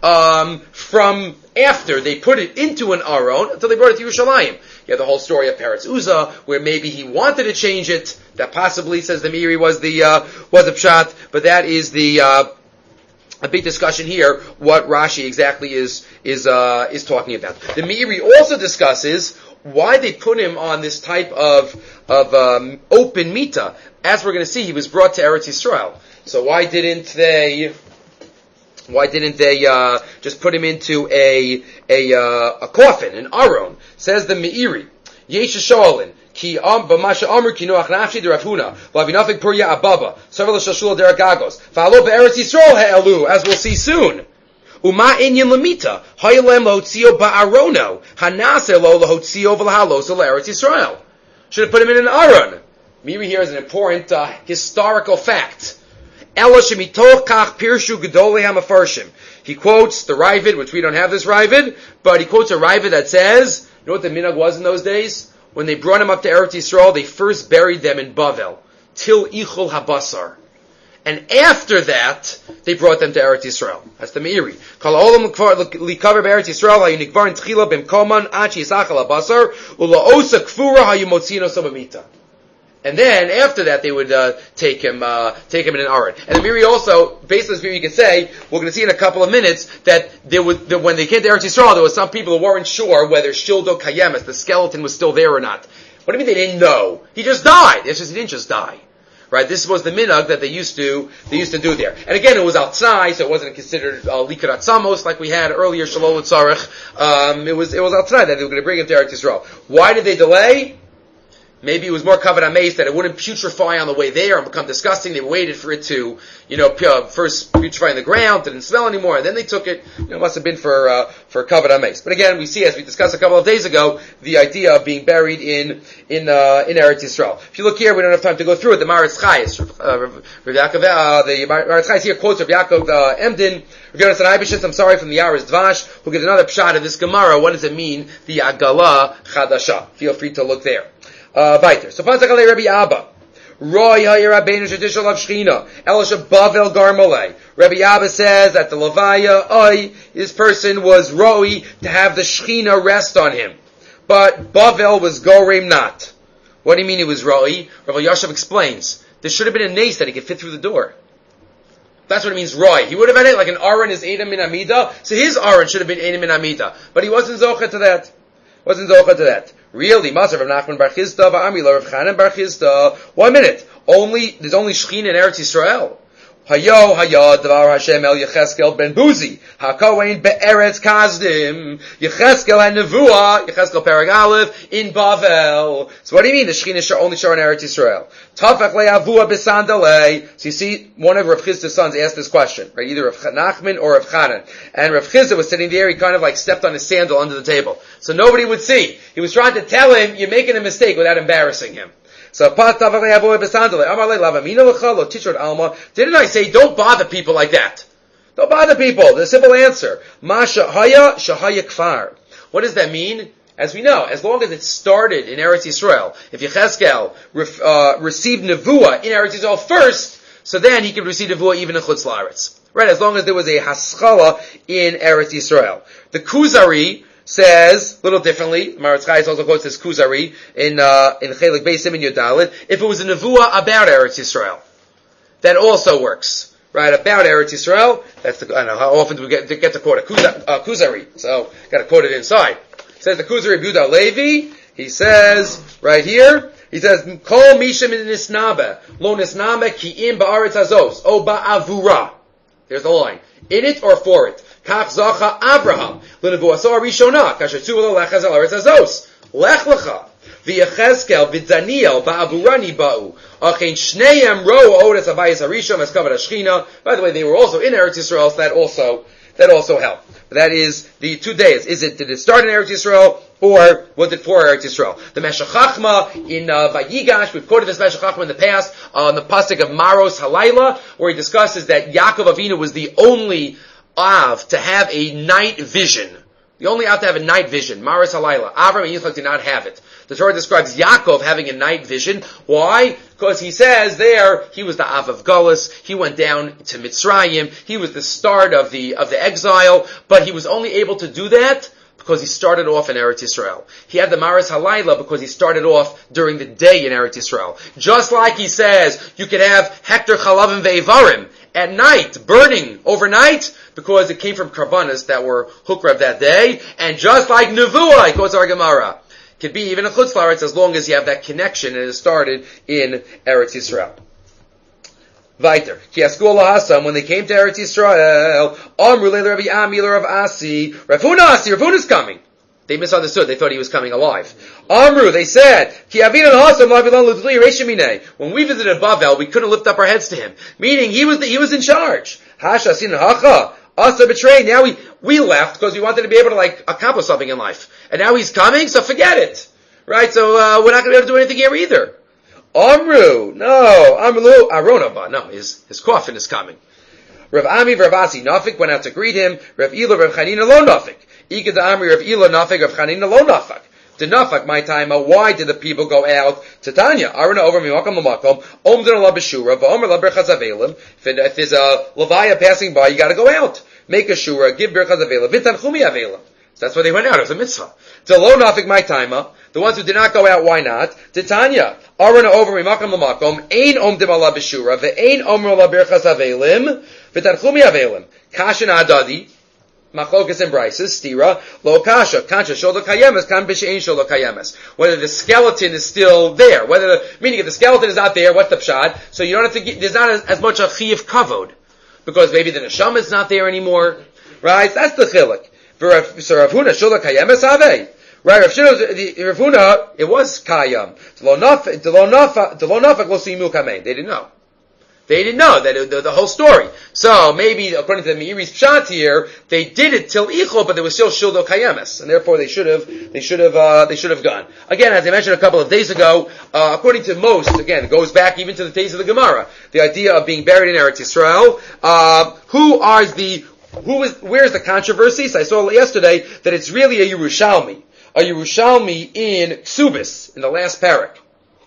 [SPEAKER 1] from after they put it into an Aron until they brought it to Yerushalayim. You have the whole story of Peretz Uzzah, where maybe he wanted to change it, that possibly, says the Meiri, was a pshat, but that is a big discussion here, what Rashi exactly is talking about. The Meiri also discusses why they put him on this type of open mita. As we're going to see, he was brought to Eretz Yisrael. So why didn't they just put him into a coffin, an aron? Says the Meiri, Yesh Sholin. Ki b'masha amr ki noach nafshi de Rav Huna v'avinafik purya ababa several shashul deragagos fa'alo be'eretz Yisrael ha'elu, as we'll see soon. Uma inyan lamita haylem lotzio ba'arono hanase lo lotzio v'lahalo l'eretz Yisrael. Should have put him in an aron. Meiri here is an important historical fact. Ela shemitoch kach pirshu gedolei hamafarshim. He quotes the Ravid, which we don't have this Ravid, but he quotes a Ravid that says, you know what the minhag was in those days? When they brought him up to Eretz Yisrael, they first buried them in Bavel. till Ichul Habasar. And after that, they brought them to Eretz Yisrael. That's the Meiri. Kol ha'olam likaver be'Eretz Yisrael hayu nikvar in tchila b'mkoman ad she'yisachal habasar ula'osa kfura hayu motzino sabamita. And then after that, they would take him in an aron. And the Meiri also, based on this Meiri, you can say we're going to see in a couple of minutes that when they came to Eretz Yisrael, there were some people who weren't sure whether Shildo Kayemes, the skeleton, was still there or not. What do you mean they didn't know? He just died. He didn't just die. Right, this was the minhag that they used to do there. And again, it was outside, so it wasn't considered likarat samos like we had earlier, shalol tzarech. It was outside that they were going to bring him to Eretz Yisrael. Why did they delay? Maybe it was more covered on mace that it wouldn't putrefy on the way there and become disgusting. They waited for it to, first putrefy in the ground, didn't smell anymore, and then they took it. It must have been for covered on mace. But again, we see, as we discussed a couple of days ago, the idea of being buried in Eretz Yisrael. If you look here, we don't have time to go through it. The Maritz Chayes, the Maritz Chayes here quotes Rav Yaakov Emden, Rav Yonasan Eibeshitz, I'm sorry, from the Yaris Dvash, who gives another pshat of this Gemara. What does it mean? The Agala Chadasha. Feel free to look there. Weiter. So Panzakale Rabbi Abba. Roy Hayir Rabbeinu Shadishal of Shechina. Elisha Bavel Garmalei. Rabbi Abba says that the Levaya, this person was Roy to have the Shechina rest on him. But Bavel was Gorim not. What do you mean he was Roy? Rabbi Yashav explains. There should have been a nace that he could fit through the door. That's what it means, Roy. He would have had it like an Aron is Edom min Amida. So his Aron should have been Edom min Amida. But he wasn't Zocha to that. Really, Maser of Nachman Bar Chizda, Ba'amila of Chanan Bar Chizda. 1 minute. There's only Shechina in Eretz Yisrael. Hayo Dvar Hashem El Yecheskel Ben Buzi. HaKohen Be'eretz Kazdim. Yecheskel and Nevuah. Yecheskel Perag Aleph in Bavel. So what do you mean the Shechina only show in Eretz Yisrael? Tafach le'avua b'sandalei. So you see, one of Rav Chizda's sons asked this question, right? Either Rav Nachman or Rav Chanan. And Rav Chizda was sitting there, he kind of like stepped on his sandal under the table. So nobody would see. He was trying to tell him, you're making a mistake without embarrassing him. So, didn't I say, don't bother people like that? Don't bother people. The simple answer. Masha haya shahaya kfar. What does that mean? As we know, as long as it started in Eretz Yisrael, if Yecheskel received Nevuah in Eretz Yisrael first, so then he could receive Nevuah even in Chutz La'aretz. Right, as long as there was a Haskalah in Eretz Yisrael. The Kuzari says, a little differently, Maritz Chayes also quotes this Kuzari in Chelik Beis Siman Yodalit, if it was a Nevuah about Eretz Yisrael. That also works. Right, about Eretz Yisrael, that's I don't know, how often do we get to quote a Kuzari, so gotta quote it inside. Says the Kuzari Buda Levi, he says, right here, he says, Kol Mishim in Nisnabe, Lo Nisnabe Ki Im Ba'aretz Hazos, O Ba'avura. There's the line. In it or for it. Kach Zacha Abraham, L'nevuaso Arishona, Kasher Tzuva Lechaz Al Aretz Hazos, Lech Lecha, V'Yecheskel V'Daniel Ba'avurani Ba'u, Achein Shneim Ro Odes Abayis Harishon Eskavad Ashchina. By the way, they were also in Eretz Yisrael, so that also helped. That is the 2 days. Did it start in Eretz Yisrael, or was it for Eretz Yisrael? The Meshech Chachma in Vayigash, we've quoted this Meshech Chachma in the past, on the pasuk of Maros Halayla, where he discusses that Yaakov Avinu was the only Av to have a night vision. The only Av to have a night vision. Maros Halayla. Avram and Yitzchak did not have it. The Torah describes Yaakov having a night vision. Why? Because he says there, he was the Av of Gullus, he went down to Mitzrayim, he was the start of the exile, but he was only able to do that because he started off in Eretz Yisrael. He had the Maris Halayla because he started off during the day in Eretz Yisrael. Just like he says, you could have Hector Chalavim Ve'evarim at night, burning overnight, because it came from Karbanas that were Hukrev that day, and just like Nevuah, he quotes our Gemara. Could be even a Chutz La'aretz as long as you have that connection and it started in Eretz Yisrael. Weiter. Ki Askul Lahasam, when they came to Eretz Yisrael, Amru Leil Rabbi Ami Rav Asi, Rav Huna's coming. They misunderstood. They thought he was coming alive. Amru, they said, Ki Avinu Lahasam Lavilan Ludli Reshimine. When we visited Bavel, we couldn't lift up our heads to him. Meaning, he was in charge. Hasha Sin Hacha. Us are betrayed. Now we left because we wanted to be able to accomplish something in life. And now he's coming, so forget it. Right? So, we're not going to be able to do anything here either. Amru, no. Amru, Aronaba, no. His coffin is coming. Rav Ami, Rav Asi, Nafik went out to greet him. Rav Ila, Rav Chanina, lo Nafik. Ika da Amri, Rav Ila, Nafik, Rav Chanina, lo Nafik. Denafak my time. Why did the people go out to Tanya? Aruna over mimakom lamakom. Omdin la b'shura v'omer la berchas avelim. If there's a levaya passing by, you got to go out. Make a shura. Give berchas avelim. V'tanchumi avelim. So that's why they went out. It was a mitzvah. Delo nafik my time. The ones who did not go out, why not? Titania. Aruna over mimakom lamakom. Ein omdim ala b'shura ve'ein omer la berchas avelim. V'tanchumi avelim. Kashin adadi. Machlokas and Brises, stira, lo kasha, kancha sholo kayemes, kan b'she'ein sholo kayemes. Whether the skeleton is still there, meaning if the skeleton is not there, what's the pshat? So you don't have to there's not as much a chiyuv kavod, because maybe the neshama is not there anymore, right? That's the chilik. So Rav Huna sholo kayemes ave. Right, Rav Huna, it was kayam. Lo nafak lo simu kamein. They didn't know. They didn't know that the whole story. So maybe according to the Meiri's pshat here, they did it till ichol, but there was still shuldo kayemes, and therefore they should have gone. Again, as I mentioned a couple of days ago, according to most, again, it goes back even to the days of the Gemara, the idea of being buried in Eretz Yisrael. Where's the controversy? So I saw yesterday that it's really a Yerushalmi in Ksubis, in the last parak.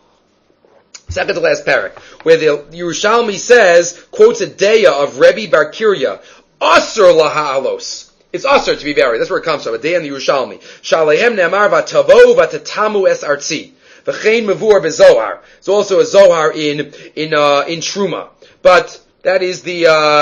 [SPEAKER 1] Second to last parak, where the Yerushalmi says, quotes a deya of Rebbe Bar Kiria, Asur laha'alos. It's Asur to be buried. That's where it comes from, a deya in the Yerushalmi. Shalehem ne'amar v'tavo v'tatamu es artzi. V'chein mevur b'zohar. It's also a Zohar in Truma. But that is the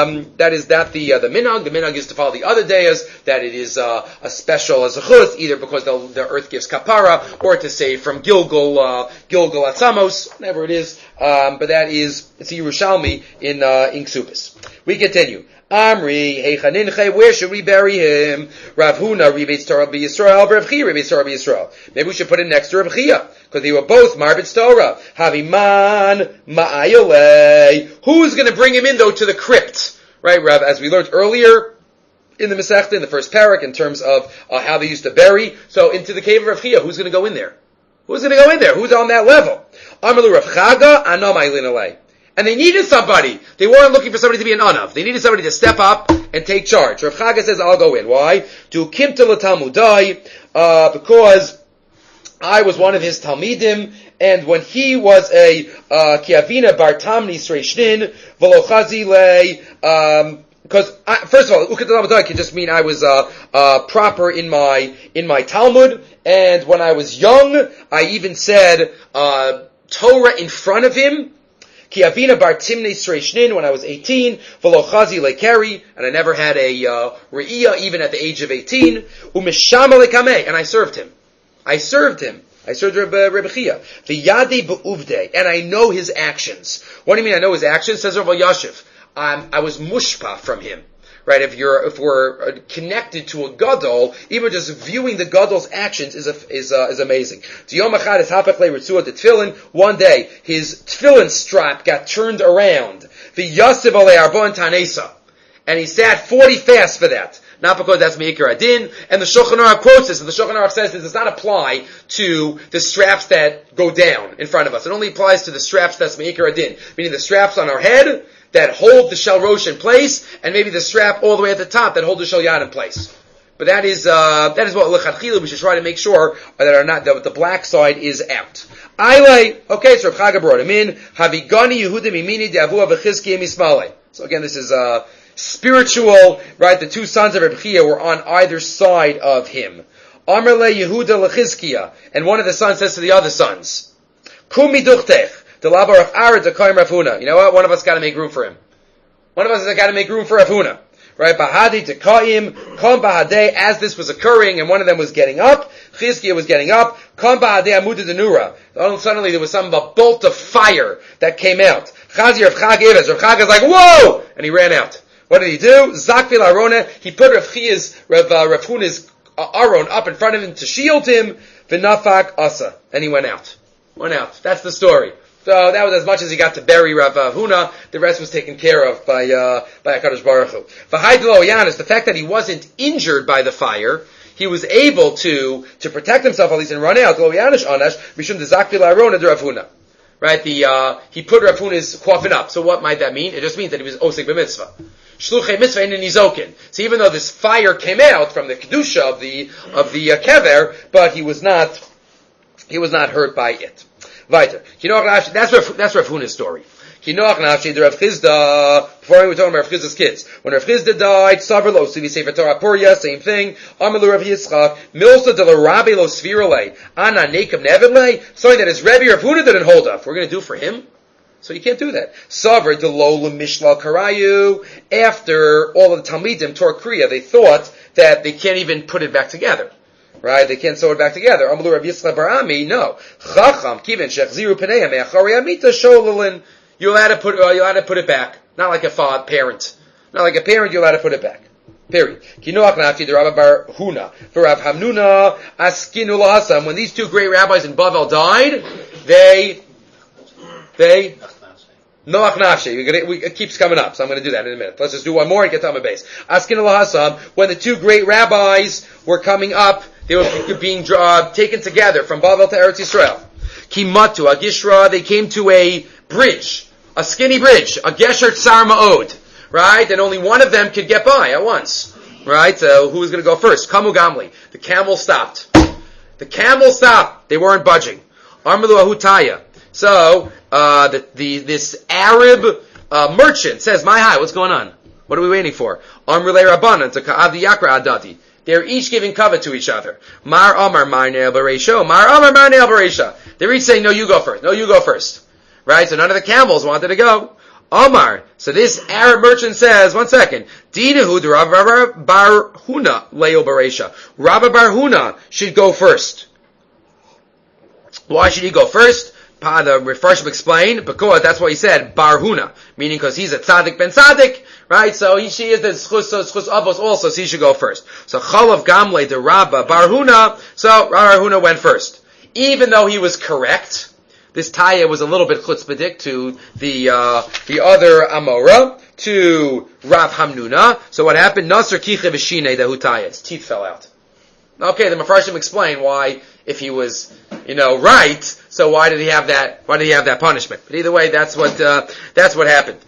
[SPEAKER 1] minhag. The minhag is to follow the other dayas, that it is a special zechus, either because the earth gives kapara, or to say from Gilgal Atzamos, whatever it is. But it's a Yerushalmi in Ksubis. We continue. Amri, Heichaninche, where should we bury him? Rav Huna, Ribeitz Torah b'Yisrael, Rav Chia, Ribeitz Torah b'Yisrael. Maybe we should put it next to Rav Chia, because they were both Marbitz Torah. Haviman Ma'ayolei. Who's going to bring him in, though, to the crypt? Right, Rav, as we learned earlier in the Masechta, in the first parak, in terms of how they used to bury. So, into the cave of Rav Chia, who's going to go in there? Who's going to go in there? Who's on that level? Amalu Rav Chaga, Anam Aylin Alei. And they needed somebody. They weren't looking for somebody to be an anav. They needed somebody to step up and take charge. Rav Chaga says, I'll go in. Why? To kimta l'talmudai, because I was one of his talmidim, and when he was a kiavina bar tamni sreishnin, v'lochazi le, because first of all, ukat l'talmudai can just mean I was proper in my Talmud, and when I was young, I even said Torah in front of him. Ki avina bar timnei sreishnin, when I was 18, v'lo chazi lekeri, and I never had a re'iyah even at the age of 18. Umeshama lekameh, and I served him. I served Rebbe Chia. V'yadei be'uvdei, and I know his actions. What do you mean I know his actions? Says Rav Yashiv. I was mushpa from him. Right, if we're connected to a gadol, even just viewing the gadol's actions is amazing. One day, his tefillin strap got turned around. And he sat 40 fasts for that. Not because that's Meikar Adin. And the Shulchan Aruch quotes this, and the Shulchan Aruch says this does not apply to the straps that go down in front of us. It only applies to the straps that's Meikar Adin. Meaning the straps on our head that hold the Shel Rosh in place, and maybe the strap all the way at the top that hold the Shel Yad in place. But that is what L'chadchila we should try to make sure that the black side is out. Okay, so Rav Chaga brought him in. Havigani Yehudim imini de'avua v'chizkiya mismalei. So again, this is spiritual, right? The two sons of Reb Chia were on either side of him. Amar le Yehuda l'chizkiya, and one of the sons says to the other sons, Kum miduchtech. You know what? One of us got to make room for him. One of us has got to make room for Rav Huna. Right? Bahadi Tekaim, Kom Bahadeh, as this was occurring, and one of them was getting up, Chizkiah was getting up, Kom Bahadeh Amuda Denura. Suddenly there was some a bolt of fire that came out. Chazi Rav Chaga Ivez. Rav Chaga is like, whoa! And he ran out. What did he do? Zakvil Arona, he put Rav Huna's Aron up in front of him to shield him, V'nafak Asa. And he went out. That's the story. So that was as much as he got to bury Rav Huna. The rest was taken care of by HaKadosh Baruch Hu. V'haidlo Yanis, the fact that he wasn't injured by the fire, he was able to protect himself at least and run out. Lo Yanis Anash Mishum Dezakvil Arona de Rav Huna. Right? He put Rav Huna's coffin up. So what might that mean? It just means that he was osik b'mitzvah. Shluchei mitzvah in nizokin. So even though this fire came out from the kedusha of the kever, but he was not He was not hurt by it. Weiter. That's Rav Huna's story. Kinoach nafshi, the Rav Chizda, before we were talking about Rav Chizda's kids. When Rav Chizda died, Savar lo Sivi Sefer Torah Puria, same thing. Amalu Rav Yitzchak, Milsa de la Rabbi lo Svirale, Ana Nekam Nevedle, something that his Rebbe Rav Huna didn't hold up. We're going to do for him? So you can't do that. Savar de lo Mishla Karayu, after all of the Talmidim tore Kriya, they thought that they can't even put it back together. Right? They can't sew it back together. Amalu Rav Yitzchak Barami, no. Chacham, Kiven, Shechziru Peneya, Me'achari Amita, Shololin. You're allowed to put it back. Not like a parent. Not like a parent, you're allowed to put it back. Period. Kinoach nafti, the Rabbi Bar Huna. For Rav Hamnuna, Askinu Lahasam. When these two great rabbis in Bavel died, they, Noach nafshi. It keeps coming up, so I'm going to do that in a minute. Let's just do one more and get to my base. Askinu Lahasam, when the two great rabbis were coming up, they were being taken together from Bavel to Eretz Yisrael. Kimatu, Agishra, they came to a bridge, a skinny bridge, a Gesher Tsar Ma'od, right? And only one of them could get by at once, right? So who was going to go first? Kamu Gamli. The camel stopped. They weren't budging. Armalu Ahutaya. So, this Arab, merchant says, hi, what's going on? What are we waiting for? Amrulei Rabbanan to Ka'avdi Yakra Adati. They're each giving cover to each other. Mar Amar Mar Ne'el Bareisha. Mar Amar Mar Ne'el Bareisha. They're each saying, no, you go first. Right? So none of the camels wanted to go. Omar. So this Arab merchant says, one second. Dinahu de Rabbi Bar Huna Leo Baresha. Rabbi Bar Huna should go first. Why should he go first? The Refarshim explained, because that's why he said Bar Huna, meaning because he's a tzaddik ben tzaddik, right? So she is the schus avos also, so he should go first. So Chalav Gamle de Rabba Bar Huna, so Rabbi Bar Huna went first. Even though he was correct, this Taya was a little bit chutzpahdik to the other Amora, to Rav Hamnuna. So what happened? Nasr kiche v'shine dehu Taya. His teeth fell out. Okay, the Mefarshim explain why, if he was, right, so why did he have that punishment? But either way, that's what happened.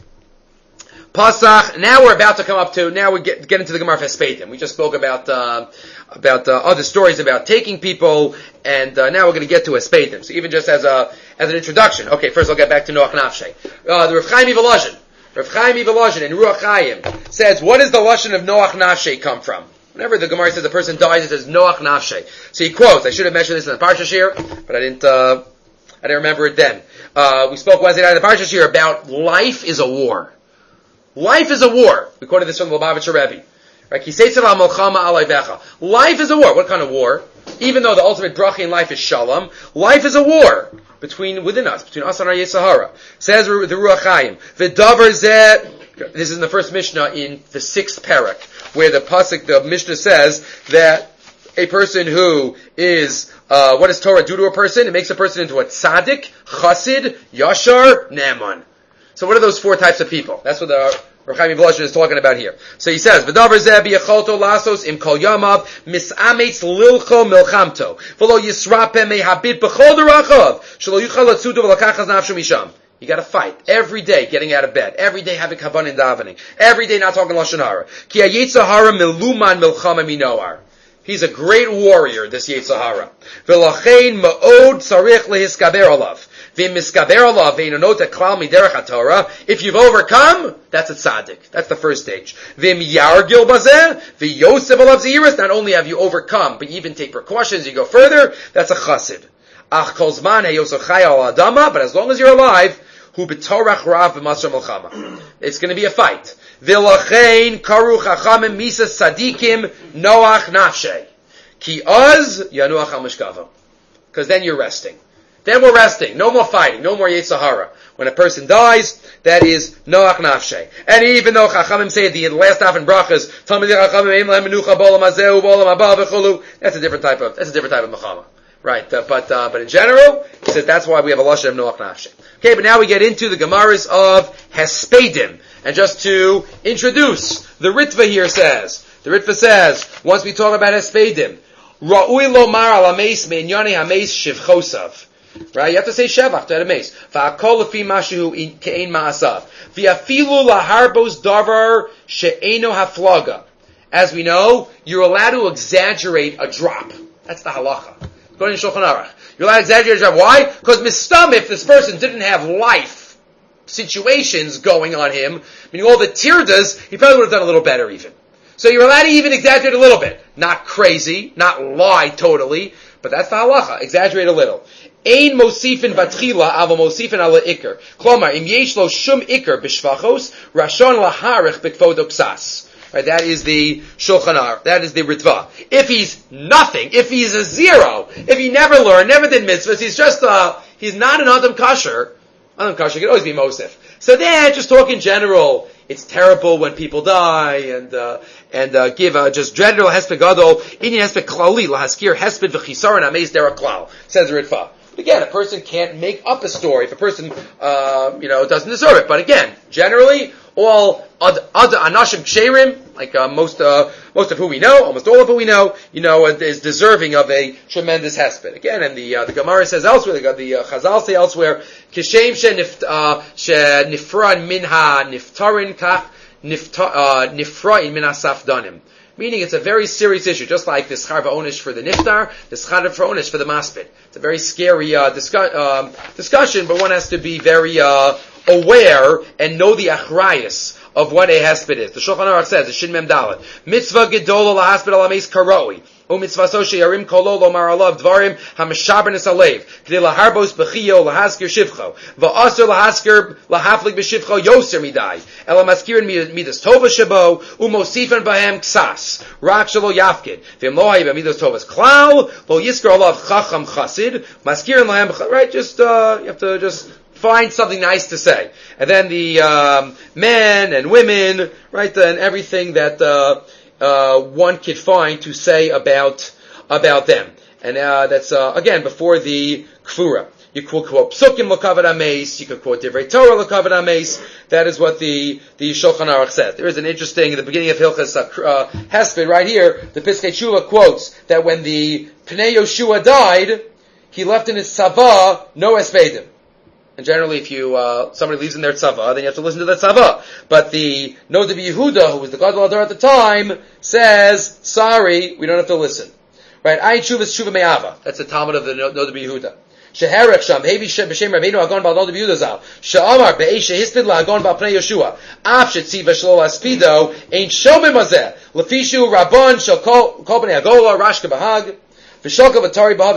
[SPEAKER 1] Pasach, now we're about to come up to, now we get into the Gemara Hespeidim. We just spoke about other stories about taking people, and now we're going to get to Hespeidim. So even just as an introduction. Okay, first I'll get back to Noach Nafshe. The Rav Chaim Yivolozhin in Ruach Chaim says, what does the Lashon of Noach Nafshe come from? Whenever the Gemara says a person dies, it says Noach Nafshe. So he quotes, I should have mentioned this in the Parsha Shir, but I didn't remember it then. We spoke Wednesday night in the Parsha Shir about life is a war. Life is a war. We quoted this from the Lubavitcher Rebbe. Right? Life is a war. What kind of war? Even though the ultimate bracha in life is shalom, life is a war within us, between us and our Yesahara. Says the Ruach Chaim, V'davar zeh. This is in the first Mishnah in the 6th parak, where the Mishnah says that a person who is, what does Torah do to a person? It makes a person into a tzaddik, chassid, yashar, naaman. So what are those 4 types of people? That's what the Rav Chaim Yivolozhin is talking about here. So he says, V'davar zeh b'yacholto lasos im kol yamav misametz lilcho milchamto v'lo yisrapeh mehabit b'chol derachav shelo yuchal latzudo v'lakachas nafsho misham. You gotta fight. Every day getting out of bed. Every day having kavan in davening. Every day not talking Lashon Hara. Ki ha-Yetzirah miluman milchama minoar. He's a great warrior, this Yetzirah. V'lachein ma'od tzarich lehiskaber alav. V'miskaber alav v'inonot klal miderech haTorah. If you've overcome, that's a tzaddik. That's the first stage. V'miyargil bazeh. V'yosef alav ziris. Not only have you overcome, but you even take precautions, you go further, that's a chassid. Ach kol zman heyosef chaya al adama. But as long as you're alive, hu b'torach rav b'masar milchama. It's going to be a fight. V'lachein karu chachamim misas tzadikim noach nafshe. Ki az yanuach al mishkava. Because then you're resting. Then we're resting. No more fighting. No more Yetzirah. When a person dies, that is noach nafshe. And even though chachamim say the last half in brachas, talmidei chachamim ein lehem menucha b'olam hazeh u'b'olam haba v'chulu, that's a different type of milchama. Right, but in general, he says that's why we have a lashon of noach nafshe. Okay, but now we get into the Gemaras of Hespeidim, and just to introduce, the Ritva here says, once we talk about Hespeidim, Ra'ui lomar al hameis me'inyani hameis shivchosav. Right, you have to say shevach to that hameis. Va'akol lefi mashu ke'ein ma'asav. V'afilu laharbos davar she'eno haflaga. As we know, you're allowed to exaggerate a drop. That's the halacha. According to Shulchan Aruch. You're allowed to exaggerate your job. Why? Because mistam, if this person didn't have life situations going on him, meaning all the tirdas, he probably would have done a little better even. So you're allowed to even exaggerate a little bit. Not crazy, not lie totally, but that's the halacha. Exaggerate a little. Ein mosifin batchila ava mosifin ala ikr. Klomar, im yesh lo shum ikr b'shvachos, rashon laharich b'kvod ksas. Right, that is the Shulchan Aruch. That is the Ritva. If he's nothing, if he's a zero, if he never learned, never did mitzvahs, he's just he's not an Adam Kasher. Adam Kasher can always be Mosif. So then, just talk in general. It's terrible when people die, and give just general hesped gadol, inyan hesped klali lahaskir hesped v'chisaron amez derech klal, says the Ritva. Again, a person can't make up a story if a person, doesn't deserve it. But again, generally, all other anashim ksherim, like most of who we know, almost all of who we know, is deserving of a tremendous hesped. Again, and the Gemara says elsewhere, the Chazal say elsewhere, kishem nifran minha niftarin kach nifrain min asafdanim. Meaning it's a very serious issue, just like the schar v'onish for the niftar, the schar v'onish for the maspid. It's a very scary discussion, but one has to be very aware and know the achrayus of what a hesped is. The Shulchan Aruch says, the Shin Mem Dalet, mitzvah gedolo lahasped al ameis karoi, u'mitzvah so sheyarim kolo lomar alav dvarim ha'mishaber nes alev, k'dei laharbos b'chiyo lahaskir shivcho, va'aser lahaskir lahaflik b'shivcho yoser midai, ela maskirin midas tova shebo, u'mosifan bahem ksas, rak shelo yafkid, v'im lo hayi b'midas tovas klal, lo yiskar alav chacham chasid, maskirin lahem, right, just, you have to just find something nice to say. And then the men and women, right, and everything that one could find to say about them. And that's, again, before the Kfura. You could quote Psukim l'kavod hameis, you could quote Divrei Torah l'kavod hameis. That is what the Shulchan Aruch says. There is an interesting, at the beginning of Hilchas Hesped, right here, the Piskei Tshuva quotes that when the Pnei Yoshua died, he left in his tzava no espedim. And generally, if somebody leaves in their tzava, then you have to listen to the tzava. But the Noda Yehuda, who was the Gadol Hador at the time, says, sorry, we don't have to listen. Right? Ayin Shuvas Shuva Me'ava. That's the Talmud of the Noda Yehuda. Sheherech Sham, Hevi B'Shem Rabbeinu Hagon Bal Noda Yehuda Zal. She'amar Be'esh Shehispid La Hagon Bal Pnei Yoshua. Af Shetziva Shlo Aspido, Ein Shomim Hazeh. Lefishu Rabban Shel Kol B'nei Hagola, Rashka Bahag. But when it comes to the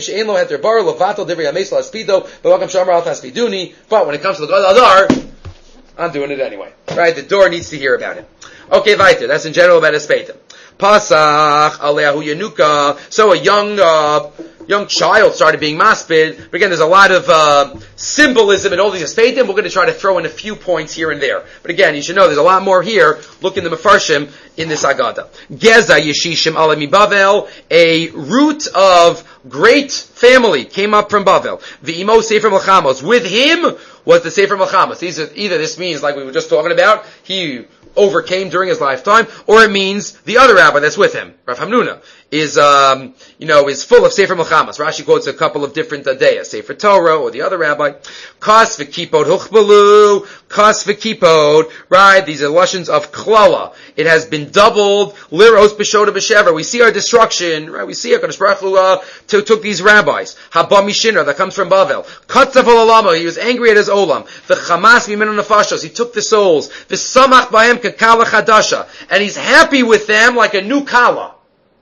[SPEAKER 1] Gadol Hador, I'm doing it anyway. Right? The door needs to hear about it. Okay, weiter. That's in general about Espedim. Pasach Aleahu Yanuka. So a young child started being maspid. But again, there's a lot of symbolism in all these Espedim. We're going to try to throw in a few points here and there. But again, you should know there's a lot more here. Look in the Mefarshim in this Agada. Geza Yeshishim Alemi Bavel, a root of great family came up from Bavel. V'imo Sefer Melchamos. With him was the Sefer Melchamos. Either this means, like we were just talking about, he overcame during his lifetime, or it means the other rabbi that's with him, Rav Hamnuna, is full of Sefer Melchamos. Rashi quotes a couple of different deyas, Sefer Torah or the other rabbi. Kas v'kipod huchbalu, kas v'kipod, right? These are lashons of klala. It has been doubled, liros b'shoda b'shever. We see our destruction, right? We see HaKadosh Baruch Hu took these rabbis. Haba mishinra, that comes from Bavel. Katzav olamo, he was angry at his olam. V'chamas mimenu nefashos, he took the souls. V'samach b'hem kekala chadasha, and he's happy with them like a new kala.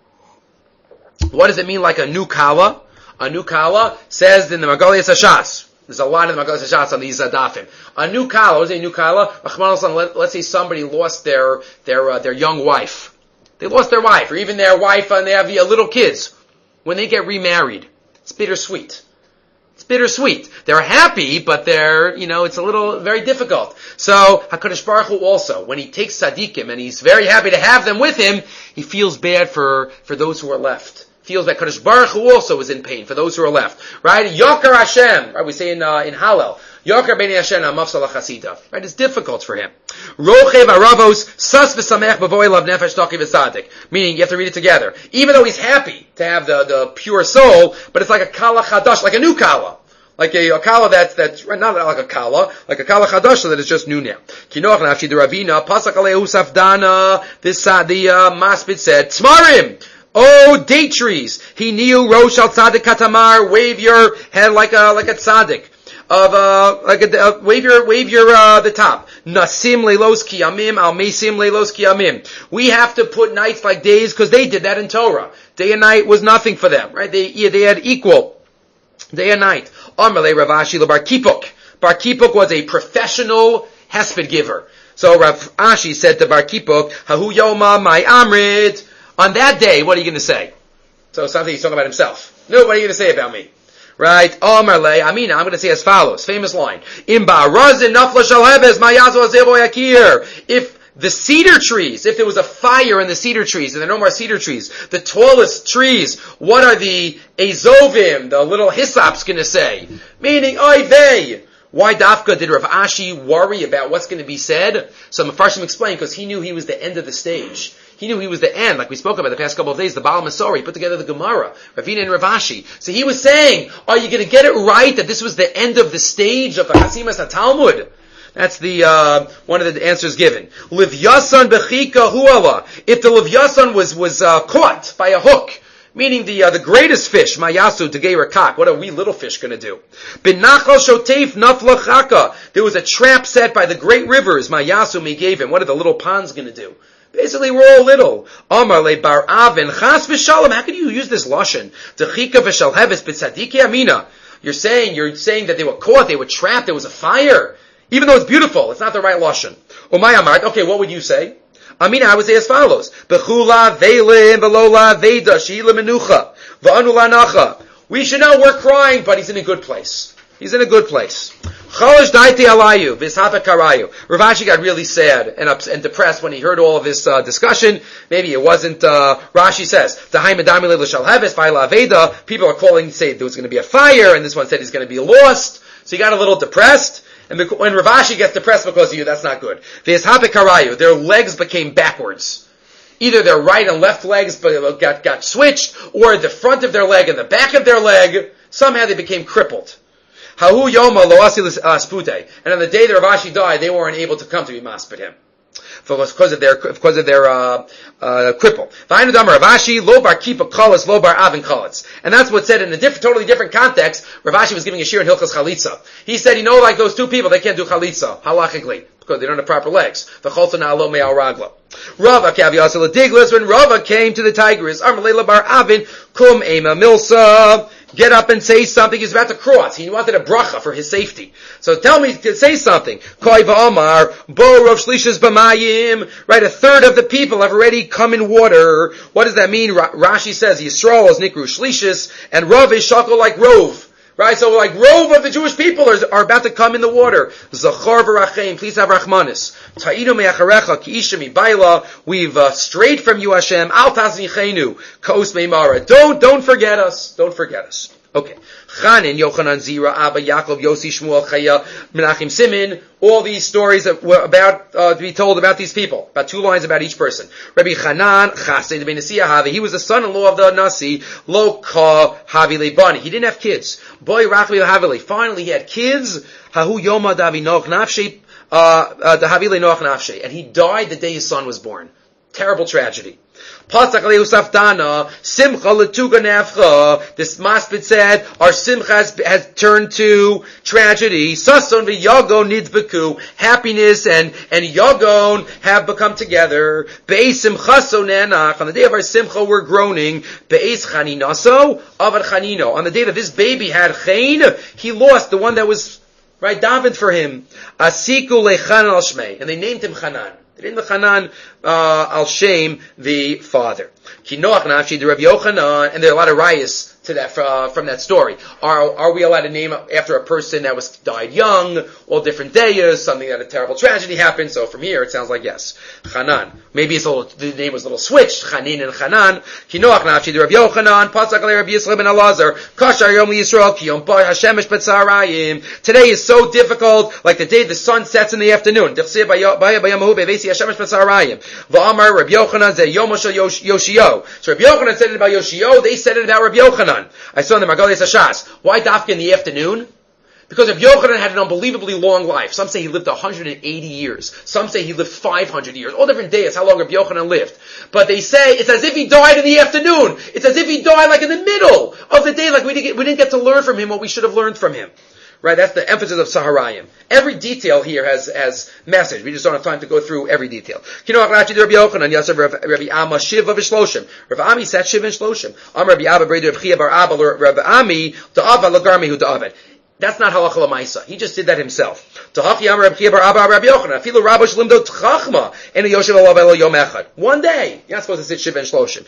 [SPEAKER 1] What does it mean like a new kala? A new kala says in the Magaliyas Hashas. There's a lot in the Magaliyas Hashas on these dafim. A new kala, what is a new kala? Let's say somebody lost their young wife. They lost their wife, or even their wife, and they have little kids. When they get remarried, it's bittersweet. It's bittersweet. They're happy, but it's a little, very difficult. So, HaKadosh Baruch Hu also, when he takes tzaddikim, and he's very happy to have them with him, he feels bad for those who are left. Feels that Kadosh Baruch Hu also is in pain for those who are left. Right? Yokar Hashem, right? We say in Hallel, Yokar B'nei Hashem Mafsal Chasida. Right? It's difficult for him. Rochev Aravos Sas V'Samech B'Voy Lav Nefesh Taki V'Sadik. Meaning, you have to read it together. Even though he's happy to have the pure soul, but it's like a Kala Chadash, like a new Kala. Like a kala that's not like a kala, like a kala chadasha that is just new now. Kinoach nafshi the Ravina pasak aleu safdana. The maspid said, Tzmarim. Oh, date trees. He knew Rosh al Tzadik Katamar, wave your head like a tzaddik. Wave your the top. Nasim leilos kiyamim, al mesim leilos kiyamim. We have to put nights like days because they did that in Torah. Day and night was nothing for them, right? They had equal day and night. Amalei Rav Ashi leBar Kipuk. Bar Kipuk was a professional hesped giver. So Rav Ashi said to Bar Kipuk, Hahu Yoma my Amrit. On that day, what are you going to say? So something he's talking about himself. No, what are you going to say about me? Right? Omarle, Amina, I'm going to say as follows. Famous line. Imba razin nafla shalhebes mayazo azevo yakir. If the cedar trees, if there was a fire in the cedar trees, and there are no more cedar trees, the tallest trees, what are the azovim, the little hyssop's going to say? Meaning, oy vey. Why Dafka did Rav Ashi worry about what's going to be said? So Mefarshim explained, because he knew he was the end of the stage. He knew he was the end, like we spoke about the past couple of days, the Baal Masori, put together the Gemara, Ravina and Rav Ashi. So he was saying, are you going to get it right that this was the end of the stage of the Hasimas HaTalmud? That's the, one of the answers given. Livyasan bechika huala. If the Livyasan was caught by a hook, meaning the greatest fish, Mayasu Tegei Rakak. What are we little fish going to do? Binachal Shotef Nafla Chaka. There was a trap set by the great rivers, Mayasu Megavim. What are the little ponds going to do? Basically, we're all little. Amar le bar avin chas v'shalom. How can you use this lashon? Techika v'shalheves b'tzadiki amina. You're saying that they were caught, they were trapped, there was a fire. Even though it's beautiful, it's not the right lashon. Umay amart. Okay, what would you say? Amina, I would say as follows: Bechula ve'lim v'lola ve'da sheila menucha v'anula nacha. We should know we're crying, but he's in a good place. He's in a good place. Chalash daiti alayu v'ishapa karayu. Rav Ashi got really sad and depressed when he heard all of this discussion. Maybe it wasn't. Rashi says Tahai medami le'l'shal heves v'ayla aveda. People are calling to say there was going to be a fire, and this one said he's going to be lost. So he got a little depressed. And when Rav Ashi gets depressed because of you, that's not good. V'ishapa karayu. Their legs became backwards. Either their right and left legs got switched, or the front of their leg and the back of their leg. Somehow they became crippled. Hahu Yoma lo asilis aspute. And on the day that Rav Ashi died, they weren't able to come to be masped him. Because of their cripple. V'aynu dama Rav Ashi lo bar kipa kalas lo bar avin kalas. And that's what's said in a totally different context. Rav Ashi was giving a shir in Hilchas Chalitza. He said, like those two people, they can't do Chalitza, halachically, because they don't have proper legs. V'cholta na'alo me'al ragla. Rava kavyasa l'diglas, when Rava came to the Tigris, Armalei la bar avin, kum ema milsa. Get up and say something. He's about to cross. He wanted a bracha for his safety. So say something. Koi va'amar, bo rov shlishas b'mayim. Right, a third of the people have already come in water. What does that mean? Rashi says, Yisrael is nikru shlishas, and rov is shakol like rov. Right, so like rove of the Jewish people are about to come in the water. Zachar v'rachem, please have rachmanis. Ta'idu me'acharecha ki isha mi'bayla. We've strayed from you, Hashem. Al taznichenu kos me'mara. Don't forget us. Don't forget us. Okay. Chanin, Yochanan, Zira, Abba, Yaakov, Yossi, Shmuel, Chaya, Menachem, Simin. All these stories that were about to be told about these people. About 2 lines about each person. Rabbi Chanan, Chassid ben Nasiya Havi. He was the son-in-law of the Nasi. Lo ka Havi lebani. He didn't have kids. Boy Rachli Havili. Finally, he had kids. Hahu Yoma Davi Noach Nafshe. Dahavi le Noach Nafshe. And he died the day his son was born. Terrible tragedy. Pasak Leusafdana, Simcha Letuga Nefcha. This Maspid said, our Simcha has turned to tragedy. Sason v'Yagon nidbeku. Happiness and Yagon have become together. Be'ez Simchaso Nenach. On the day of our Simcha, we're groaning. Be'ez Chaninaso, Avad Chanino. On the day that this baby had Chain, he lost the one that was, right, davened for him. Asiku Lechanan al Shmei. And they named him Chanan. They named Chanan al Shem, the father. Kinoach nafshi the Rav Yochanan, and there are a lot of rayas to that from that story. Are we allowed to name after a person that died young, all different days, something that a terrible tragedy happened? So from here it sounds like yes. Chanan. Maybe the name was a little switched. Chanin and Chanan. Kinoach nafshi the Rav Yochanan. Pasak le Rav Yisrael ben Elazar. Kashar yom Yisrael ki yom ba Hashemish b'tzarayim. Today is so difficult, like the day the sun sets in the afternoon. V'amar Rav Yochanan ze yom Yoshio. So Rabbi Yochanan said it about Yoshio, they said it about Rabbi Yochanan. I saw in the Margalis Hashas. Why dafka in the afternoon? Because Rabbi Yochanan had an unbelievably long life. Some say he lived 180 years. Some say he lived 500 years. All different days, how long Rabbi Yochanan lived. But they say it's as if he died in the afternoon. It's as if he died like in the middle of the day, like we didn't get to learn from him what we should have learned from him. Right, that's the emphasis of Saharayim. Every detail here has message. We just don't have time to go through every detail. Rabbi Amma Shiv of Shloshim. Rabbi Ami said Shiv and Shloshim. Rabbi Abba Breder Rabbi Chia Bar Abba Rabbi Ami Ta'ava Lagarmi Hu Ta'avad. That's not halacha l'maisa. He just did that himself. One day, you're not supposed to sit Shiv and Shloshim.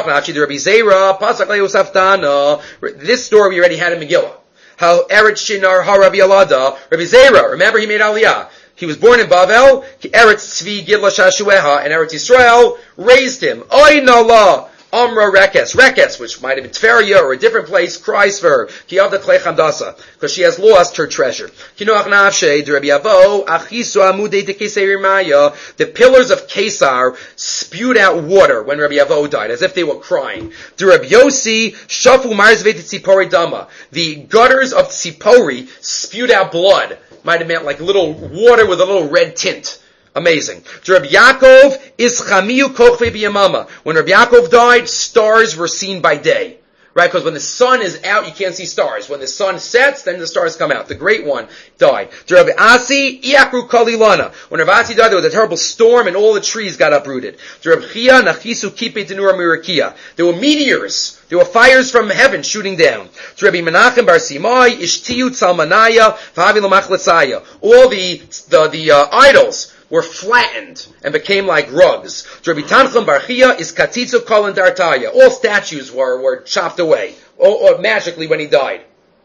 [SPEAKER 1] This story we already had in Megillah. How Eretz Shinar Harabi Alada, Rabbi Zera, remember he made Aliyah. He was born in Bavel, Eretz Tzvi Gidla Shashueha, and Eretz Yisrael raised him. Oy Nala, Amra Rekes, which might have been Tveria or a different place, cries for her. Ki Avda Klei Chamdasa, because she has lost her treasure. Kinoach Navshe, Rabbi Avo, Achisu Amudei de Keser Maya, the pillars of Kesar spewed out water when Rabbi Avo died, as if they were crying. Rabbi Yossi, Shafu Marzvet Tzipori Dama, the gutters of Tzipori spewed out blood. Might have meant like little water with a little red tint. Amazing. Rabbi Yaakov is Chamiyu Kochve B'Yamama. When Rabbi Yaakov died, stars were seen by day. Right? Because when the sun is out, you can't see stars. When the sun sets, then the stars come out. The great one died. Rabbi Asi, Iakru Kalilana. When Rabbi Asi died, there was a terrible storm and all the trees got uprooted. Rabbi Chia, Nachisu Kipe Denura Mirakia. There were meteors. There were fires from heaven shooting down. Rabbi Menachem Bar Simai, Ishtiyu Tzalmanaya, Vahavi Lamachletzaya. All the idols were flattened and became like rugs. Rabbi Tanchum Bar Chia is Katitzu Kol and Dartaya. All statues were chopped away, or magically when he died.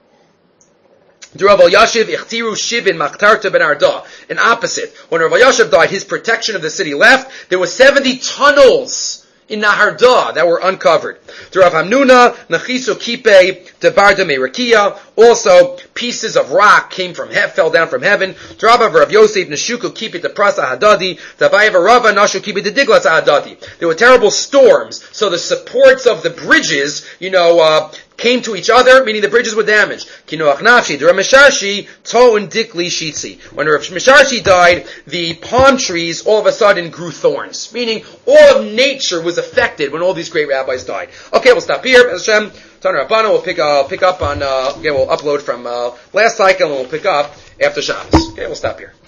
[SPEAKER 1] Rav Yashiv Ichtiru Shivin Maktarta Ben Arda. An opposite. When Rav Yashiv died, his protection of the city left. There were 70 tunnels in Naharda that were uncovered. Rav Hamnuna Nachisu Kipe Debarda Merakia. Also, pieces of rock fell down from heaven. Rav Yosef Nashuku Kipe the Prasa Hadadi. Davayava Rava Nashu Kipe the Diglas Hadadi. There were terrible storms, so the supports of the bridges, came to each other, meaning the bridges were damaged. Kinoach Nafshi, the Rav Misharshi, To'un Dikli Shitzi. When Rav Misharshi died, the palm trees all of a sudden grew thorns, meaning all of nature was affected when all these great rabbis died. Okay, we'll stop here. Hashem, Tana Rabbana, we'll pick up on, we'll upload from last cycle and we'll pick up after Shabbos. Okay, we'll stop here.